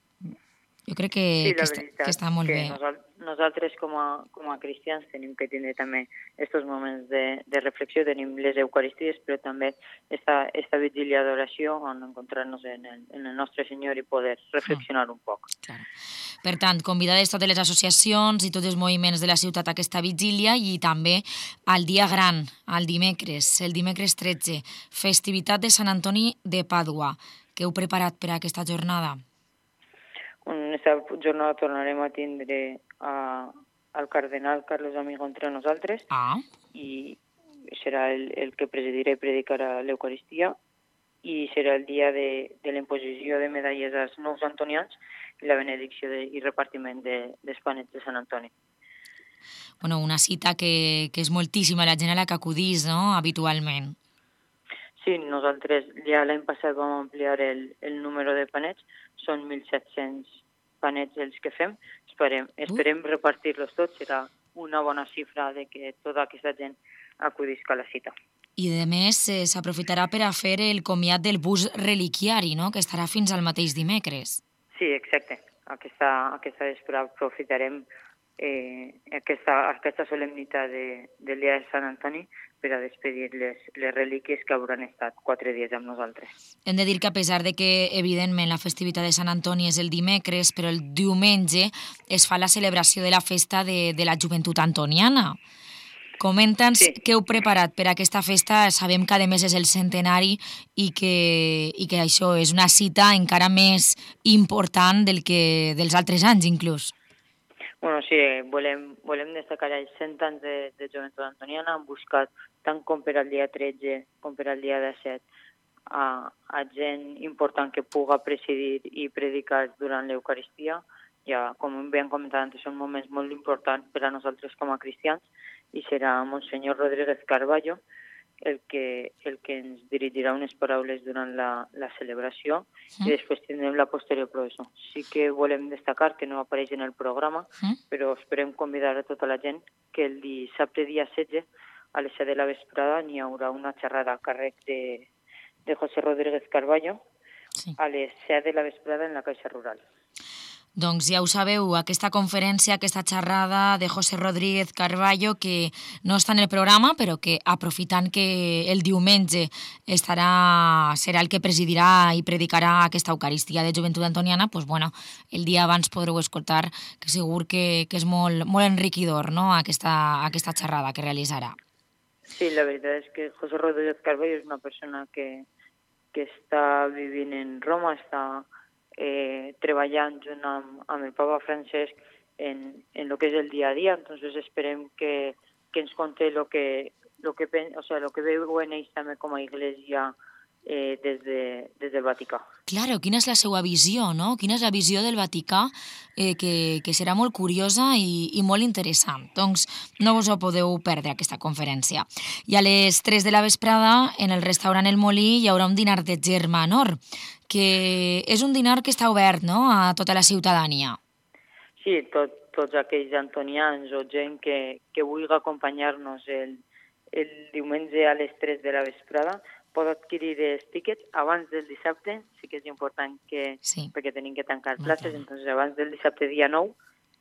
Jo crec que,
sí,
que, està, que està molt bé.
Nosaltres, nosaltres com, a, com a cristians tenim que tindre també aquests moments de, de reflexió, tenim les eucaristies, però també esta, esta vigília d'oració on encontrar-nos en el, en el nostre Senyor i poder reflexionar oh, un poc.
Claro. Per tant, convidades totes les associacions i tots els moviments de la ciutat a aquesta vigília i també al dia gran, al dimecres, el dimecres tretze, festivitat de Sant Antoni de Pàdua. Què heu preparat per a aquesta jornada?
En aquesta jornada tornarem a tindre a, al cardenal Carlos Amigo entre nosaltres
ah.
i serà el, el que presidirà i predicarà l'Eucaristia i serà el dia de, de la imposició de medalles als nous antonians i la benedicció de, i repartiment de, dels panets de Sant Antoni.
Bueno, una cita que, que és moltíssima la gent a la que acudís, no?, habitualment.
Sí, nosaltres ja l'any passat vam ampliar el, el número de panets, són mil set-cents panets els que fem, esperem, esperem uh. repartir-los tots, serà una bona xifra de que tota aquesta gent acudisca a la cita.
I a més eh, s'aprofitarà per a fer el comiat del bus reliquiari, no?, que estarà fins al mateix dimecres.
Sí, exacte. Aquesta, aquesta vespre aprofitarem eh, aquesta, aquesta solemnitat de, del dia de Sant Antoni per a despedir les, les relíquies que hauran estat quatre dies amb nosaltres.
Hem de dir que a pesar de que, evidentment, la festivitat de Sant Antoni és el dimecres, però el diumenge es fa la celebració de la festa de, de la joventut antoniana. Comenta'ns sí. Què heu preparat per a aquesta festa. Sabem que, a més, és el centenari i que, i que això és una cita encara més important del que, dels altres anys, inclús.
Bueno, sí, volem, volem destacar els cent anys de, de joventut antoniana. Hem buscat, tant com per al dia tretze com per al dia disset, a, a gent important que puga presidir i predicar durant l'Eucaristia. Ja, com ben comentat antes, són moments molt importants per a nosaltres com a cristians i serà Monsenyor Rodríguez Carballo el que, el que ens dirigirà unes paraules durant la, la celebració sí. I després tindrem la posterior professó. Sí que volem destacar que no apareix en el programa, sí. Però esperem convidar a tota la gent que el dissabte dia setze a les set de la vesprada n'hi haurà una xerrada a càrrec de, de José Rodríguez Carballo, a les set de la vesprada en la Caixa Rural.
Doncs ja ho sabeu, aquesta conferència, aquesta xerrada de José Rodríguez Carballo, que no està en el programa, però que aprofitant que el diumenge estarà, serà el que presidirà i predicarà aquesta Eucaristia de Joventut Antoniana, doncs, bueno, el dia abans podreu escoltar, que segur que, que és molt, molt enriquidor, no?, aquesta, aquesta xerrada que realitzarà.
Sí, la veritat és que José Rodríguez Carballo és una persona que, que està vivint en Roma, està Eh, treballant junt amb, amb el papa Francesc en, en lo que és el dia a dia, entonces esperem que, que ens conte lo que, lo que, o sea, lo que veuen ells també com a Iglesia eh, des, de, des del Vaticà.
Claro, quina és la seva visió, no? Quina és la visió del Vaticà, eh, que, que serà molt curiosa i, i molt interessant. Doncs no us ho podeu perdre, aquesta conferència. I a les tres de la vesprada, en el restaurant El Molí, hi haurà un dinar de germanor, que és un dinar que està obert, no?, a tota la ciutadania.
Sí, tot, tots aquells antonians o gent que, que vulgui acompanyar-nos el, el diumenge a les tres de la vesprada pot adquirir els tíquets abans del dissabte, sí que és important que, sí. perquè tenim que tancar places, entonces abans del dissabte dia nou,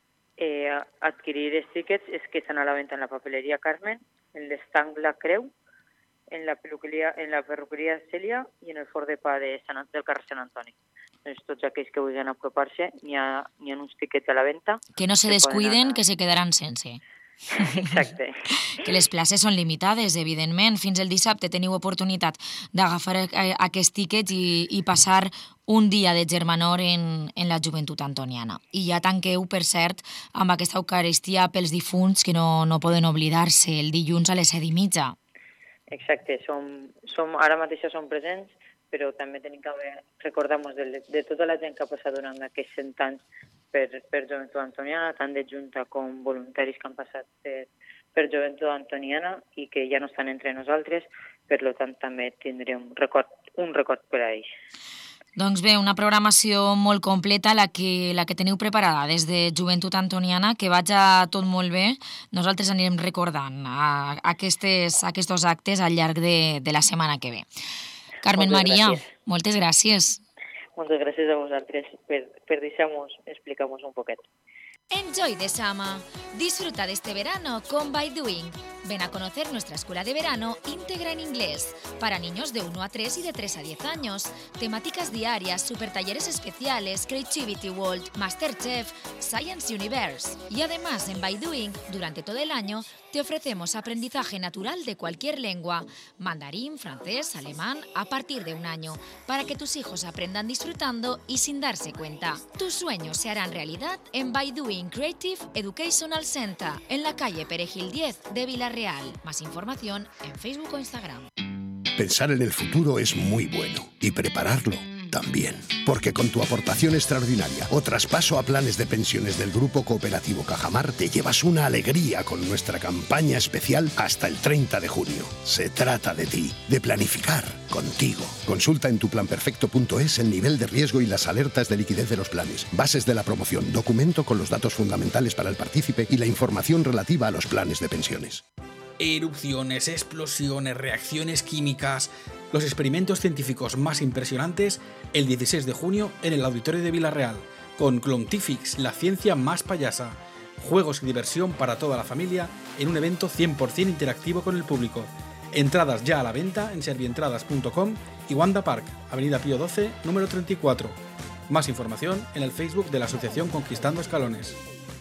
eh, adquirir els tíquets és que estan a la venda en la papeleria Carmen, en l'estanc La Creu, en la peluqueria, en la perruqueria Cèlia i en el forn de pa de Sant, del carrer Sant Antoni. Doncs tots aquells que vulguin apropar-se, n'hi ha, n'hi ha uns tiquets a la venda.
Que no se descuiden, que se quedaran sense.
Exacte.
Que les places són limitades, evidentment. Fins el dissabte teniu oportunitat d'agafar aquests tíquets i, i passar un dia de germanor en, en la joventut antoniana. I ja tanqueu, per cert, amb aquesta Eucaristia pels difunts que no, no poden oblidar-se el dilluns a les set i mitja.
Exacte, som, som, ara mateix som presents, però també tenim que recordar-nos de, de tota la gent que ha passat durant aquests cent anys per, per Joventut Antoniana, tant de Junta com voluntaris que han passat per, per Joventut Antoniana i que ja no estan entre nosaltres, per tant també tindrem un record, un record per a ells.
Doncs bé, una programació molt completa, la que, la que teniu preparada des de Joventut Antoniana, que vaja tot molt bé. Nosaltres anirem recordant a, a aquestes, a aquests actes al llarg de, de la setmana que ve. Carmen
moltes
Maria,
gràcies.
moltes gràcies.
Moltes gràcies a vosaltres per, per deixar-nos explicar-nos un poquet.
Enjoy the summer. Disfruta de este verano con By Doing. Ven a conocer nuestra escuela de verano íntegra en inglés para niños de uno a tres y de tres a diez años. Temáticas diarias, super talleres especiales, Creativity World, Masterchef, Science Universe. Y además en By Doing, durante todo el año, te ofrecemos aprendizaje natural de cualquier lengua, mandarín, francés, alemán, a partir de un año, para que tus hijos aprendan disfrutando y sin darse cuenta. Tus sueños se harán realidad en By Doing Creative Educational Center, en la calle Perejil diez de Villarreal. Más información en Facebook o Instagram.
Pensar en el futuro es muy bueno y prepararlo también, porque con tu aportación extraordinaria o traspaso a planes de pensiones del Grupo Cooperativo Cajamar te llevas una alegría con nuestra campaña especial hasta el treinta de junio. Se trata de ti, de planificar contigo. Consulta en tu plan perfecto punto es el nivel de riesgo y las alertas de liquidez de los planes, bases de la promoción, documento con los datos fundamentales para el partícipe y la información relativa a los planes de pensiones.
Erupciones, explosiones, reacciones químicas, los experimentos científicos más impresionantes el dieciséis de junio en el Auditorio de Villarreal, con Clontifix, la ciencia más payasa, juegos y diversión para toda la familia en un evento cien por ciento interactivo con el público. Entradas ya a la venta en servientradas punto com y Wanda Park, Avenida Pío doce, número treinta y cuatro. Más información en el Facebook de la Asociación Conquistando Escalones.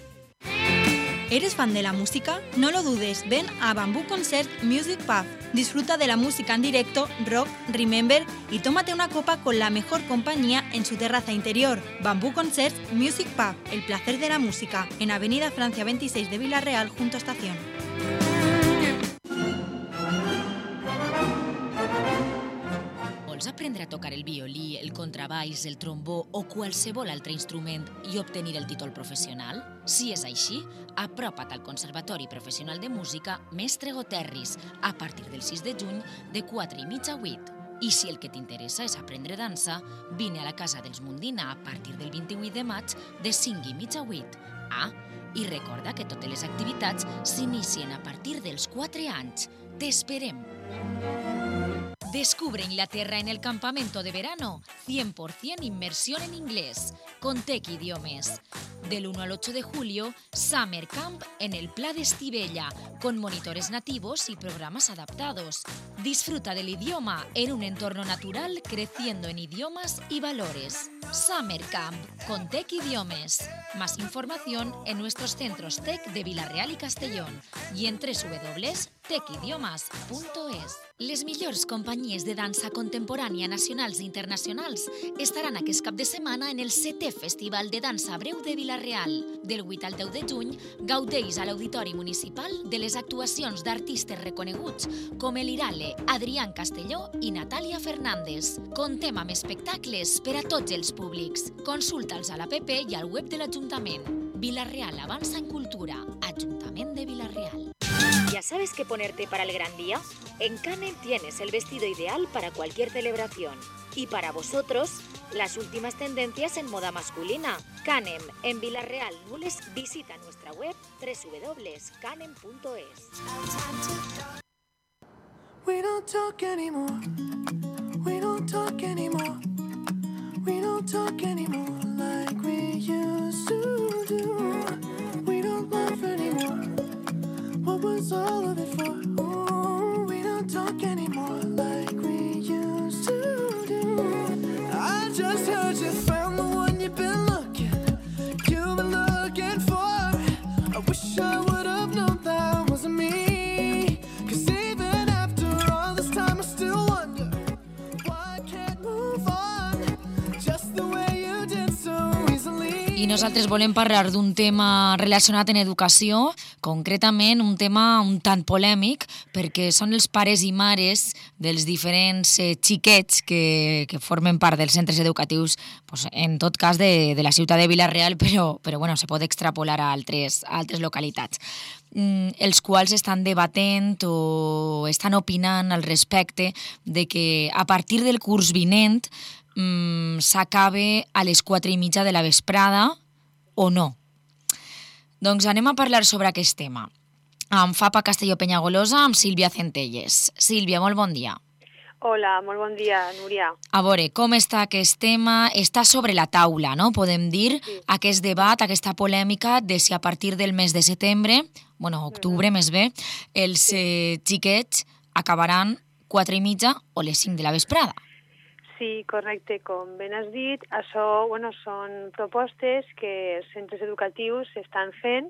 ¿Eres fan de la música? No lo dudes, ven a Bamboo Concert Music Pub. Disfruta de la música en directo, rock, remember y tómate una copa con la mejor compañía en su terraza interior. Bamboo Concert Music Pub, el placer de la música, en Avenida Francia veintiséis de Villarreal, junto a Estación.
Vols aprendre a tocar el violí, el contrabaix, el trombó o qualsevol altre instrument i obtenir el títol professional? Si és així, apropa't al Conservatori Professional de Música Mestre Goterris a partir del sis de juny de quatre i mitja a vuit. I si el que t'interessa és aprendre dansa, vine a la Casa dels Mundina a partir del vint-i-vuit de maig de cinc i mitja a vuit. Ah, i recorda que totes les activitats s'inicien a partir dels quatre anys. T'esperem! Descubre Inglaterra en el campamento de verano, cien por ciento inmersión en inglés, con Tec Idiomes. Del uno al ocho de julio, Summer Camp en el Pla de Estivella, con monitores nativos y programas adaptados. Disfruta del idioma en un entorno natural, creciendo en idiomas y valores. Summer Camp con Tec Idiomes. Más información en nuestros centros Tec de Vila-real y Castellón y en doble u doble u doble u punt tec idiomas punt es. Les millors companyies de dansa contemporània nacionals i internacionals estaran aquest cap de setmana en el setè Festival de Dansa Breu de Vila-real. Del vuit al deu de juny, gaudeix a l'Auditori Municipal de les actuacions d'artistes reconeguts com el Irale, Adrián Castelló i Natàlia Fernández. Contem amb espectacles per a tots els públics. Consulta'ls a l'app i al web de l'Ajuntament. Vila-real avanza en cultura. Ajuntament de Vila-real.
¿Ya sabes qué ponerte para el gran día? En Canem tienes el vestido ideal para cualquier celebración. Y para vosotros, las últimas tendencias en moda masculina. Canem, en Vila-real, Nules, visita nuestra web doble u doble u doble u punto canem punto es.
We don't talk anymore. We don't talk anymore. We don't talk anymore like we used to do. We don't laugh anymore. What was all of it for? Ooh, we don't talk anymore like we used to do. I just heard you found the one you've been looking, you've been looking for. I wish I would have known that wasn't me. Cause even after all this time I still wonder why I can't move on just the way you did so easily.
I nosaltres volem parlar d'un tema relacionat en educació, concretament un tema un tant polèmic, perquè són els pares i mares dels diferents eh, xiquets que, que formen part dels centres educatius, pues, en tot cas de, de la ciutat de Vila-real, però, però bueno, se pot extrapolar a altres, a altres localitats, mm, els quals estan debatent o estan opinant al respecte de que a partir del curs vinent mm, s'acabe a les quatre i mitja de la vesprada o no. Doncs anem a parlar sobre aquest tema. Amb F A P A Castelló Penyagolosa, amb Sílvia Centelles. Sílvia, molt bon dia.
Hola, molt bon dia, Núria.
A veure, com està aquest tema? Està sobre la taula, no? Podem dir, sí. Aquest debat, aquesta polèmica de si a partir del mes de setembre, bueno, octubre mm-hmm. més bé, els sí. eh, xiquets acabaran quatre i mitja o les cinc de la vesprada.
Sí, correcte, com ben has dit, això bueno, són propostes que els centres educatius estan fent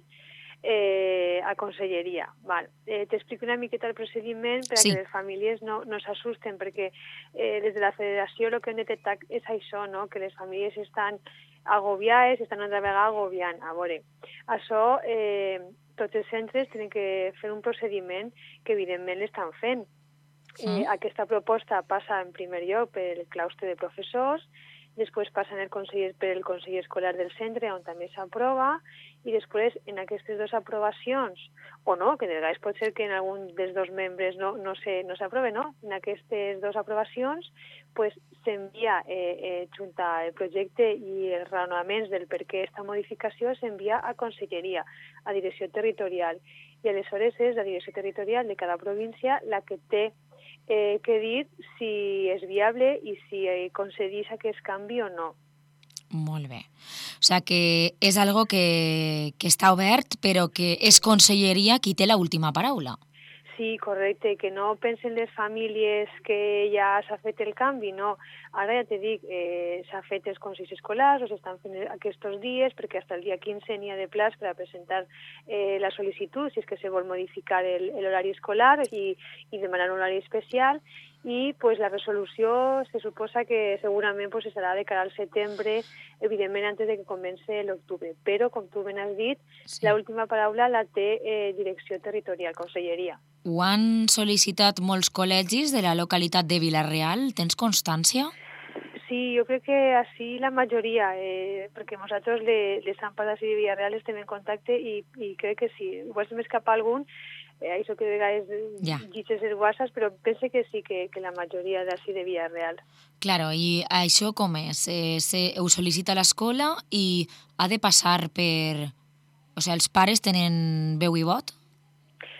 eh, a conselleria. Val. Eh, T'explico una miqueta el procediment perquè sí. les famílies no, no s'assusten, perquè eh, des de la federació el que hem detectat és això, no? Que les famílies estan agobiades, estan una vegada agobiant. A veure, això eh, tots els centres tenen que fer un procediment que evidentment l'estan fent. Eh, aquesta proposta passa en primer lloc per el claustre de professors, després passa en el consell, per el Consell Escolar del centre, on també s'aprova, i després en aquestes dues aprovacions, o no, que de vegades pot ser que en algun dels dos membres no, no s'aprove, no? En aquestes dues aprovacions pues, s'envia, eh, eh, junt al projecte i els raonaments del per què aquesta modificació s'envia a conselleria, a direcció territorial. I aleshores és la direcció territorial de cada província la que té Eh, que dir si és viable i si eh, concedís aquest canvi o no.
Molt bé. O sigui que és algo que, que està obert, però que és conselleria qui té l'última paraula.
Sí, correcte, que no pensen les famílies que ja s'ha fet el canvi, no. Ara ja te dic, eh, s'ha fet els consells escolars, o s'estan fent aquests dies, perquè fins el dia quinze n'hi ha de plaç per a presentar eh, la sol·licitud, si és que se vol modificar l'horari escolar i, i demanar un horari especial, i pues, la resolució se suposa que segurament pues, serà de cara al setembre, evidentment antes de que comenci l'octubre. Però, com tu ben has dit, sí. l'última paraula la té eh, direcció territorial, conselleria.
Ho han sol·licitat molts col·legis de la localitat de Vila-real? Tens constància?
Sí, jo crec que així la majoria, eh, perquè nosaltres les, les AMPAs d'ací de Vila-real estem en contacte i, i crec que sí. Igual se m'escapa algun, eh, això que de vegades ja. llitges els WhatsApp, però penso que sí, que, que la majoria d'ací de Vila-real.
Claro, i això com és? Eh, se, ho sol·licita l'escola i ha de passar per... O sigui, els pares tenen veu i vot?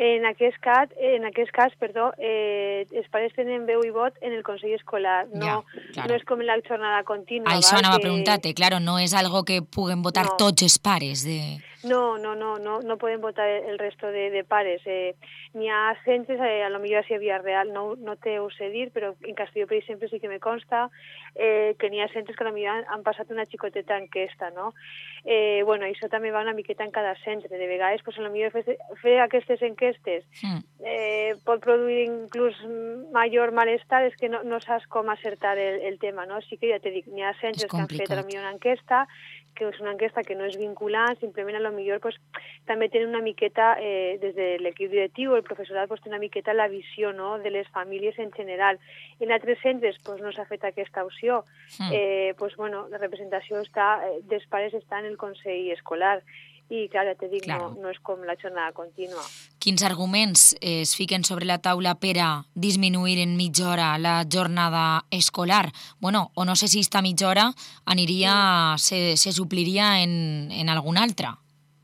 En aquest cas, en aquest cas perdó, eh, els pares tenen veu i vot en el Consell Escolar, no,
Ja, claro.
no és com en la jornada contínua.
Això
val?
anava a
Que-
preguntar-te, claro, no és algo que puguen votar
No.
tots els pares de...
No, no, no, no, no pueden votar el resto de, de pares. Eh, n'hi ha centres, eh, a lo millor així a Villarreal no, no té ho sé dir, però en Castelló, per exemple, sí que me consta eh, que n'hi ha centres que a lo millor han, han passat una xicoteta enquesta, no? Eh, bueno, això també va una miqueta en cada centre. De vegades, pues, a lo millor fer, fer aquestes enquestes
Mm.
eh, pot produir inclús major malestar, és que no, no saps com acertar el, el tema, no? Sí que ja te dic, n'hi ha centres que han fet a lo millor una enquesta, que és una enquesta que no és vinculant, simplement a lo millor pues, també tenen una miqueta, eh, des de l'equip directiu, el professorat pues, té una miqueta la visió no? de les famílies en general. En altres centres pues, no s'ha fet aquesta opció.
Mm.
Eh, pues, bueno, la representació està, eh, dels pares està en el Consell Escolar. I, clar, ja te dic,
Claro.
no, no és com la jornada contínua.
Quins arguments eh, es fiquen sobre la taula per a disminuir en mitja hora la jornada escolar? Bueno, o no sé si esta mitja hora aniria, se, se supliria en, en alguna altra.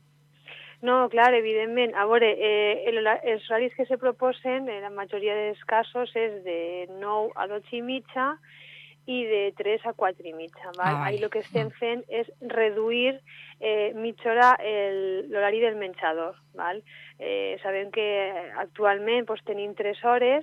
No, clar, evidentment. A veure, eh, el, els horaris que se proposen, en la majoria dels casos, és de nou a dotze i mitja i de tres a quatre i mitja. Val?
Ah,
Ahí el que estem fent és reduir eh, mitja hora el- l'horari del menjador. Val? Eh, sabem que actualment pues, tenim tres hores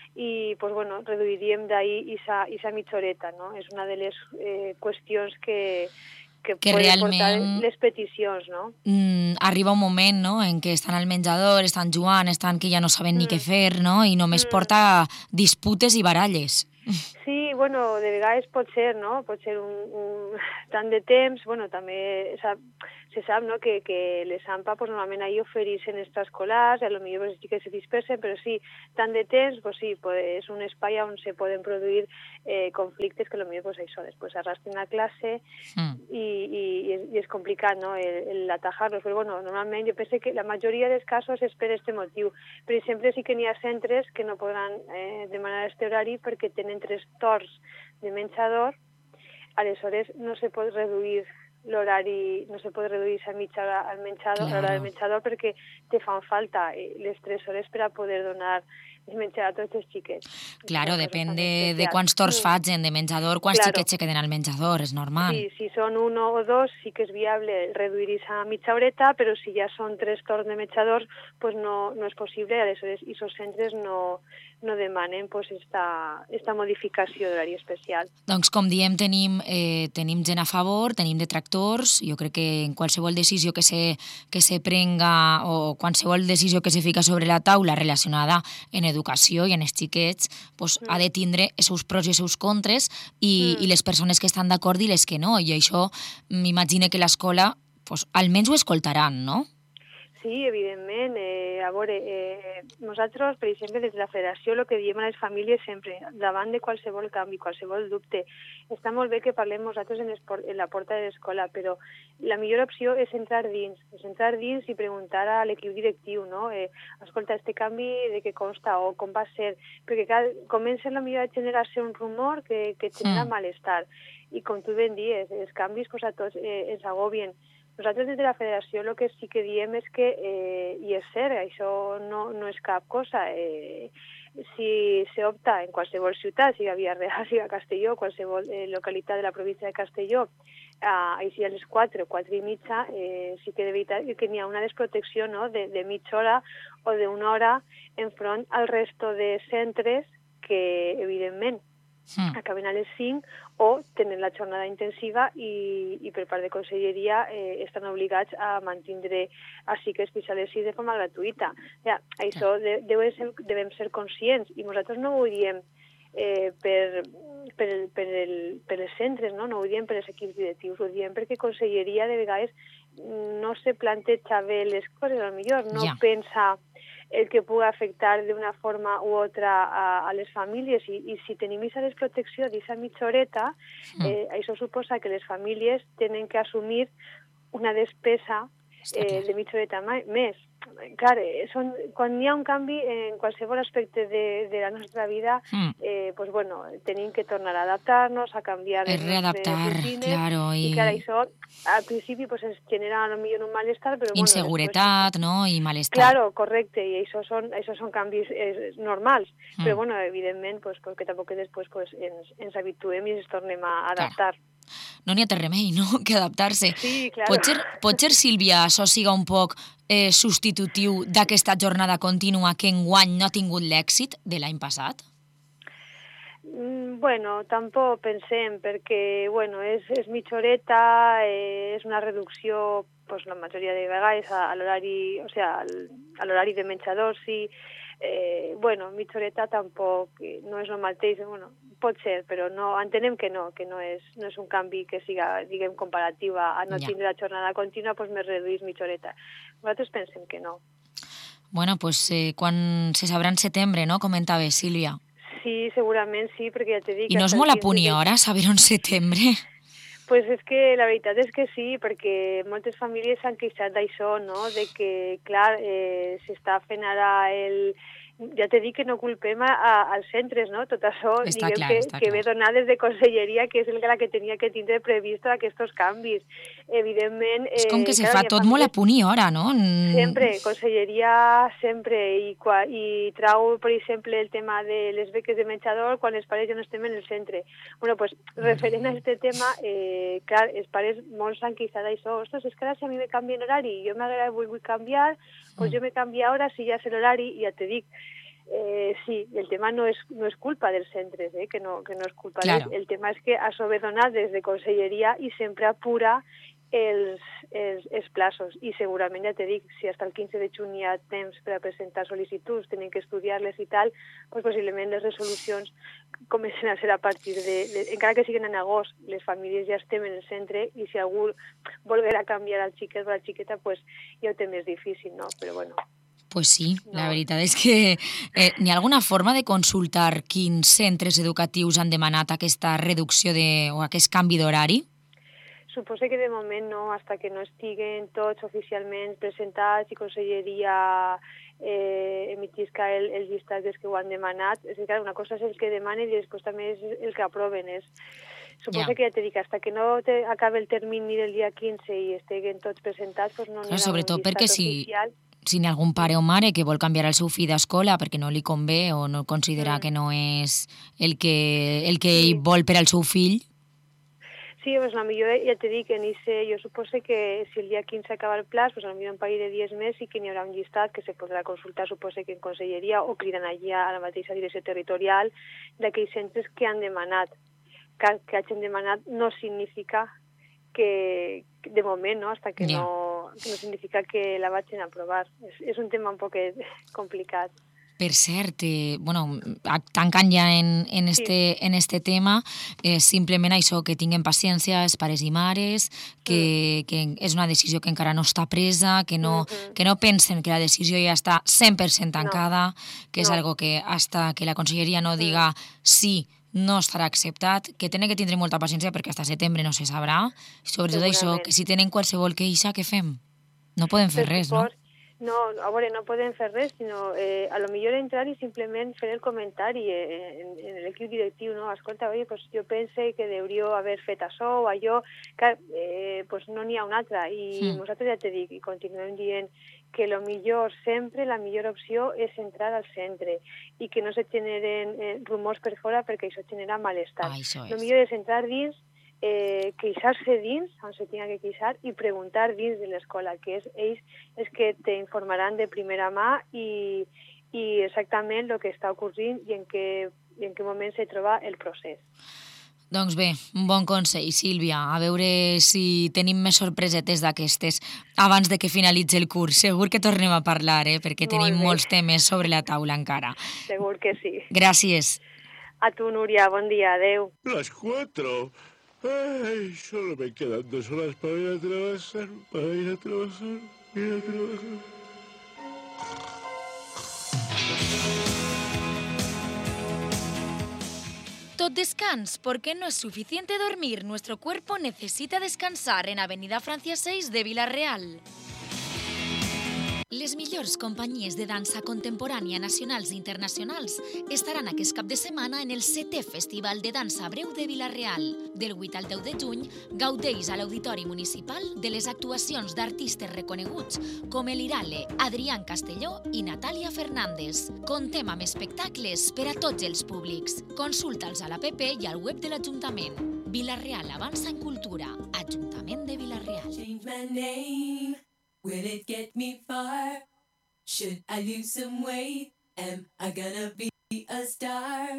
i pues, bueno, reduiríem d'ahir aquesta mitja horeta. No? És una de les eh, qüestions que, que,
Que
poden
realment-
portar les peticions, no?
Mm, arriba un moment no, en què estan al menjador, estan jugant, estant que ja no saben ni què fer, no? I només porta disputes i baralles.
Sí, bueno, de vegades pot ser, no? Pot ser un, un tant de temps, bueno, també sap, se sap, no?, que, que les A M P A, pues, normalment ahí ofereixen extraescolars, a lo millor pues, sí que se dispersen, però sí, tant de temps, pues sí, pues, és un espai on se poden produir eh, conflictes que a lo millor, pues, això, després arrastren a classe
Mm.
i, i, i, és, i és complicat, no?, el, el atajar-los, però bueno, normalment jo penso que la majoria dels casos és per aquest motiu. Per exemple, sí que n'hi ha centres que no podran eh, demanar este horari perquè tenen tres torns de menjador, aleshores no se pot reduir l'horari, no se pot reduir a mitja hora al menjador,
Claro.
l'hora del menjador perquè te fan falta eh, les tres hores per a poder donar de menjar a tots els xiquets.
Claro,
És una cosa
depèn
bastant
de, de
especial.
quants torns
Mm.
facin de menjador, quants
Claro.
xiquets se queden al menjador, és normal.
Sí, si són uno o dos sí que és viable reduir a mitja horeta, però si ja són tres torns de menjador, pues no, no és possible, aleshores aquests centres no, no demanen pues, esta, esta modificació d'horari especial.
Doncs, com diem, tenim, eh, tenim gent a favor, tenim detractors. Jo crec que en qualsevol decisió que se, que se prenga o qualsevol decisió que se fica sobre la taula relacionada en educació i en els xiquets, pues, ha de tindre els seus pros i els seus contres i,
Mm.
i les persones que estan d'acord i les que no. I això m'imagine que l'escola pues, almenys ho escoltaran, no?
Sí, evidentment. Eh, a veure, eh, nosaltres, per exemple, des de la federació, el que diem a les famílies sempre, davant de qualsevol canvi, qualsevol dubte, està molt bé que parlem nosaltres en, esport, en la porta de l'escola, però la millor opció és entrar dins, és entrar dins i preguntar a l'equip directiu, no? Eh, escolta, este canvi de què consta o com va ser? Perquè cada, comença la millor a generar-se un rumor que, que genera
Mm.
malestar. I com tu ben dies, els canvis pues, a tots eh, ens agobien. Nosaltres des de la federació el que sí que diem és que, eh, i és cert, això no, no és cap cosa, eh, si s'opta en qualsevol ciutat, sigui a Villarreal, sigui a Castelló, qualsevol eh, localitat de la província de Castelló, a, així a les quatre o quatre i mitja, eh, sí que de veritat que n'hi ha una desprotecció no? de, de mitja hora o d'una hora enfront al resto de centres que, evidentment,
Mm.
acaben a les cinc o tenen la jornada intensiva i, i per part de conselleria eh, estan obligats a mantindre així que fins a les sis de forma gratuïta. Ja, això de, deu ser, devem ser conscients i nosaltres no ho diem eh, per, per, el, per, el, per els centres, no? No ho diem per els equips directius, ho diem perquè conselleria de vegades no se planteja bé les coses, a lo millor no
Ja.
pensa el que pugui afectar d'una forma u altra a, a les famílies i, i si tenim aquesta desprotecció d'aquesta mitja horeta, eh, això suposa que les famílies tenen que assumir una despesa eh, de mitja horeta mai, més. clar, són, quan hi ha un canvi en qualsevol aspecte de, de la nostra vida, mm. eh, pues bueno, tenim que tornar a adaptar-nos, a canviar
es readaptar,
rutines,
claro,
i... i clar, això al principi pues, es genera a lo millor un malestar, però
inseguretat,
bueno,
no?, i malestar.
Claro, correcte, i això són, això són canvis eh, normals, mm. però bueno, evidentment, pues, porque tampoc que després pues, ens, ens habituem i ens tornem a adaptar.
Claro. No n'hi ha té remei, no?, que adaptar-se.
Sí, claro.
Potser, potser Sílvia, això siga un poc eh, substitutiu d'aquesta jornada contínua que enguany no ha tingut l'èxit de l'any passat?
Mm, bueno, tampoc pensem, perquè bueno, és, és mitja horeta, eh, és una reducció pues, la majoria de vegades a, a l'horari, o sea, a l'horari de menjador, sí. Eh, bueno, mitja horeta tampoc no és el mateix, bueno, pot ser, però no, entenem que no, que no és, no és un canvi que siga, diguem, comparatiu a no ja. tindre la jornada contínua, doncs més reduïts mitja horeta. Nosaltres pensem que no.
Bueno, pues eh, quan se sabrà en setembre, no?, comentava Sílvia.
Sí, segurament sí, perquè ja t'he dit...
I no és molt a punt i hora saber-ho en setembre?
Pues és que la veritat és que sí, perquè moltes famílies s'han queixat d'això, no?, de que, clar, eh, s'està fent ara el... Ja t'he dit que no culpem a, a, als centres, no?, tot això,
està
diguem
clar,
que,
està
que
clar.
ve donat des de conselleria, que és la que tenia que tindre previst aquests canvis. Evidentment... Eh,
és com que se
clar,
fa tot famílies... molt a punt i hora, no?
Sempre, conselleria sempre, i, i trau, per exemple, el tema de les beques de menjador quan els pares ja no estem en el centre. Bueno, pues, referent a aquest tema, eh, clar, els pares molts s'han queixat d'això. Ostres, és que ara si a mi me canvien horari, jo m'agrada, vull, vull canviar, pues jo me canvio ara, si ja és l'horari, i ja te dic, Eh, sí, el tema no és, no és culpa dels centres, eh, que, no, que no és culpa claro. d'ells. El tema és que això ve donat des de conselleria i sempre apura els, els, els plaços. I segurament, ja te dic, si fins al quinze de juny hi ha temps per a presentar sol·licituds, tenen que estudiar-les i tal, doncs possiblement les resolucions comencen a ser a partir de, de... Encara que siguin en agost, les famílies ja estem en el centre i si algú volverà a canviar al xiquet o a la xiqueta, pues ja ho té més difícil, no? Però bueno...
Pues sí, no. La veritat és que eh, n'hi ha alguna forma de consultar quins centres educatius han demanat aquesta reducció de, o aquest canvi d'horari?
Suposo que de moment no, hasta que no estiguen tots oficialment presentats i conselleria eh, emitisca el, el llistat dels que ho han demanat. És que una cosa és el que demanen i després també és el que aproven. És... Suposo yeah. que ja t'he dit, hasta que no te acabe el termini del dia quinze i estiguen tots presentats, doncs no n'hi ha un llistat
perquè
oficial.
Si... Si n'hi ha algun pare o mare que vol canviar el seu fill d'escola perquè no li convé o no considera mm. que no és el que, el que ell vol per al seu fill...
Sí, pues la millor, ja t'he dit, que sé, jo suposo que si el dia quinze acaba el plaç, pues potser un parell de dies més i que n'hi haurà un llistat que se podrà consultar, suposo que en conselleria o cridant allà a la mateixa direcció territorial d'aquells centres que han demanat. Que, que hagin demanat no significa que, de moment, no?, hasta que yeah. no, no significa que la vagin a aprovar. És, és un tema un poc complicat.
Per cert, eh, bueno, tancant ja en, en, este, sí. en este tema, eh, simplement això, que tinguem paciència els pares i mares, que, mm. que és una decisió que encara no està presa, que no, mm-hmm. que no pensen que la decisió ja està cent per cent tancada, no. que és no. algo que hasta que la conselleria no diga mm. sí, no estarà acceptat, que tenen que tindre molta paciència perquè fins a setembre no se sabrà. Sobretot això, que si tenen qualsevol queixa, què fem? No podem fer res, no?
No, a veure, no podem fer res, sinó eh, a lo millor entrar i simplement fer el comentari en, en l'equip directiu, no? Escolta, oi, pues jo pense que hauríeu haver fet això o allò, que eh, pues no n'hi ha una altra. I mm. nosaltres ja te dic, i continuem dient que lo millor, sempre la millor opció és entrar al centre i que no se generen eh, rumors per fora perquè això genera malestar.
Ah, això és.
Lo millor és entrar dins, eh, queixar-se dins, on se tinga que queixar, i preguntar dins de l'escola, que és ells és que t'informaran de primera mà i, i exactament el que està ocorrint i en què, i en què moment se troba el procés.
Doncs bé, un bon consell, Sílvia. A veure si tenim més sorpresetes d'aquestes abans de que finalitzi el curs. Segur que tornem a parlar, eh? Perquè tenim molts temes sobre la taula encara.
Segur que sí.
Gràcies.
A tu, Núria. Bon dia. Adeu.
Las cuatro. Ay, solo me quedan dos horas para ir a trabajar, para ir a trabajar, ir a trabajar.
Tot descans, porque no es suficiente dormir. Nuestro cuerpo necesita descansar en Avenida Francia seis de Vila Real. Les millors companyies de dansa contemporània nacionals i internacionals estaran aquest cap de setmana en el setè Festival de Dansa Breu de Vila-real. Del vuit al deu de juny gaudeix a l'Auditori Municipal de les actuacions d'artistes reconeguts com el Irale, Adrián Castelló i Natàlia Fernández. Contem amb espectacles per a tots els públics. Consulta'ls a l'app i al web de l'Ajuntament. Vila-real avança en cultura. Ajuntament de Vila-real.
Will it get me far? Should I lose some weight? Am I gonna be a star?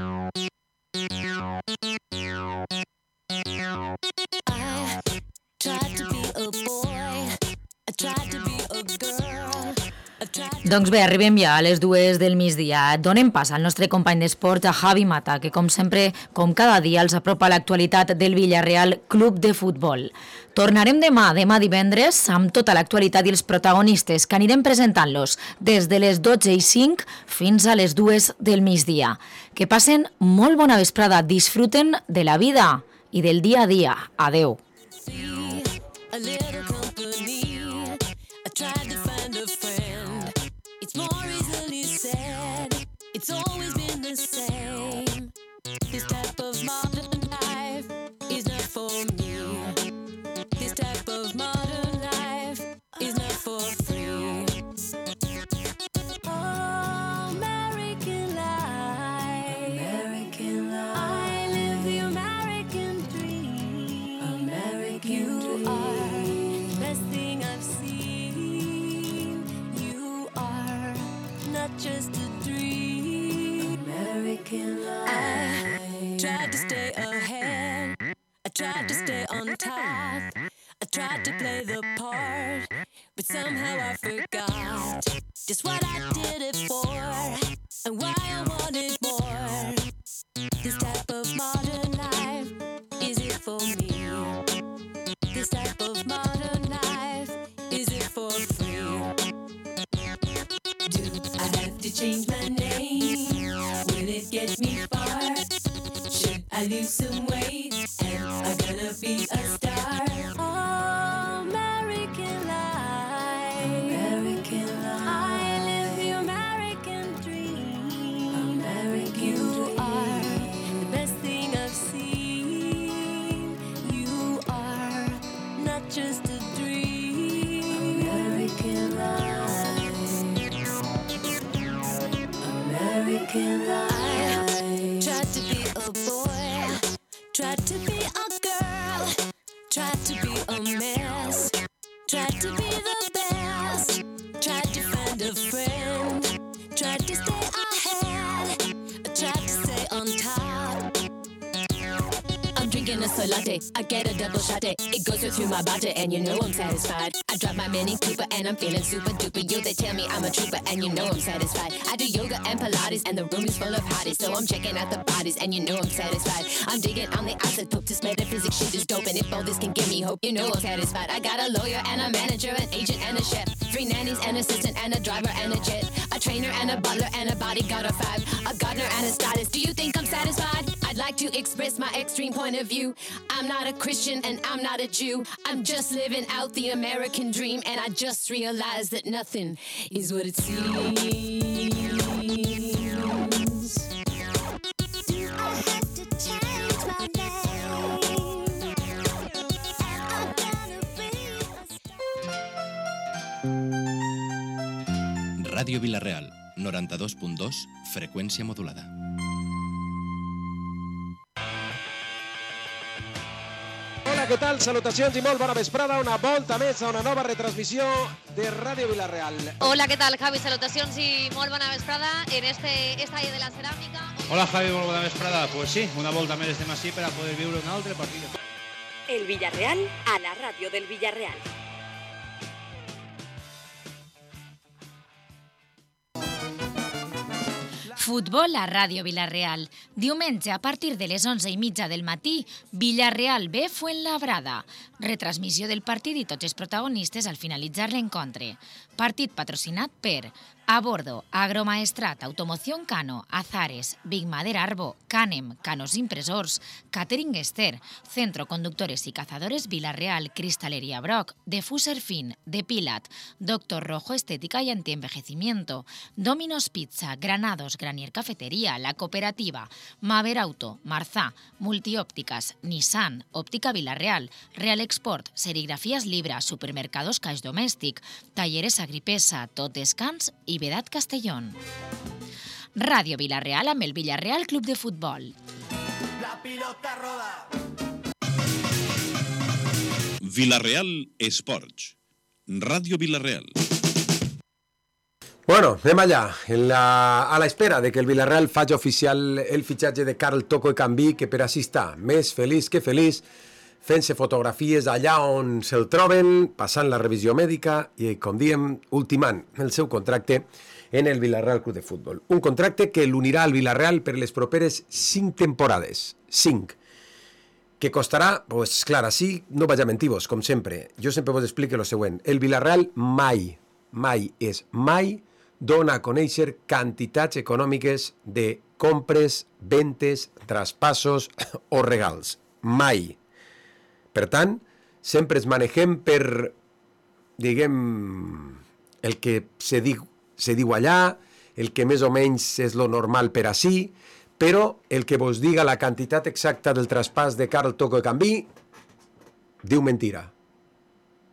I tried to be a boy, I tried to be a girl.
Doncs bé, arribem ja a les dues del migdia. Donem pas al nostre company d'esports, a Javi Mata, que com sempre, com cada dia, els apropa l'actualitat del Villarreal Club de Futbol. Tornarem demà, demà divendres, amb tota l'actualitat i els protagonistes que anirem presentant-los des de les dotze i cinc fins a les dues del migdia. Que passen molt bona vesprada, disfruten de la vida i del dia a dia. Adeu.
A little company, I tried to find a friend. It's more easily said, it's always been the same. This type of modern life is not for me. This type of modern life is not for free. Oh, American life, American life. I live the American dream. American you dream. Are the best thing I've seen. You are not just a dream. American life. I tried to stay ahead. I tried to stay on top. I tried to play the part, but somehow I forgot just what I did it for and why I wanted more. This type of modern life, is it for me? This type of modern life, is it for free? Do I have to change my name? Will it get me far? Should I lose some weight? Am I gonna be a star? Oh, American life, American life. I live the American dream. American you dream. Are the best thing I've seen. You are not just a dream. American life, American life. I tried to be a boy, tried to be a girl, tried to be a mess, tried to be the best, tried to find a friend, tried to stay ahead, tried to stay on top. I'm drinking a soy latte, I get a double shot it, it goes right through my body and you know I'm satisfied. I drive my Mini Cooper and I'm feeling super duper. You they tell me I'm a trooper and you know I'm satisfied. I do yoga and Pilates and the room is full of hotties, so I'm checking out the bodies and you know I'm satisfied. I'm digging on the isotope, this metaphysics shit is dope, and if all this can give me hope, you know I'm satisfied. I got a lawyer and a manager, an agent and a chef, three nannies, an assistant and a driver and a jet, a trainer and a butler and a bodyguard of five, a gardener and a stylist. Do you think I'm satisfied? I'd like to express my extreme point of view. I'm not a Christian and I'm not a Jew. I'm just living out the American dream, and I just realized that nothing is what it seems. Do I have to change my name? I'm gonna be a
Ràdio Vila-real, noranta-dos punt dos, freqüència modulada.
Hola, què tal? Salutacions i molt bona vesprada. Una volta més a una nova retransmissió de Ràdio Vila-real.
Hola, què tal, Javi? Salutacions i molt bona vesprada en este estadi de la ceràmica.
Hola, Javi, molt bona vesprada. Pues sí, una volta més estem així per a poder viure un altre partit.
El Villarreal a la ràdio del Villarreal.
Futbol a Ràdio Vila-real. Diumenge, a partir de les onze i mitja del matí, Villarreal B Fuenlabrada. Retransmissió del partit i tots els protagonistes al finalitzar l'encontre. Partit patrocinat per A bordo, Agromaestrat, Automoción Cano, Azares, Big Madera Arbo, Canem, Canos Impresors, Catering Ester, Centro Conductores y Cazadores Vilarreal, Cristalería Brock, Defuser Fin, Depilat, Doctor Rojo Estética y Antienvejecimiento, Domino's Pizza, Granados, Granier Cafetería, La Cooperativa, Maver Auto, Marzá, Multiópticas, Nissan, Óptica Vilarreal, Real Export, Serigrafías Libra, Supermercados Caix Domèstic, Talleres Agripesa, Tot Descans i Vedat Castellón. Ràdio Vilarreal amb el Villarreal Club de Futbol.
La pilota roda.
Vilarreal Esports. Ràdio Vilarreal.
Bueno, anem allà, en la, a la espera de que el Villarreal faci oficial el fitxatge de Carl Toko Ekambi, que per així està, més feliç que feliç, fent-se fotografies allà on se'l troben, passant la revisió mèdica i, com diem, ultimant el seu contracte en el Villarreal Club de Futbol. Un contracte que l'unirà al Villarreal per les properes cinc temporades. cinc. Que costarà, pues clar, així no vaig a mentir-vos, com sempre. Jo sempre vos explico el següent. El Villarreal mai, mai és mai dona a conèixer quantitats econòmiques de compres, ventes, traspassos o regals. Mai. Per tant, sempre es manegem per, diguem, el que se diu, se diu allà, el que més o menys és lo normal per així, però el que vos diga la quantitat exacta del traspàs de Carl Toko Ekambi diu mentira.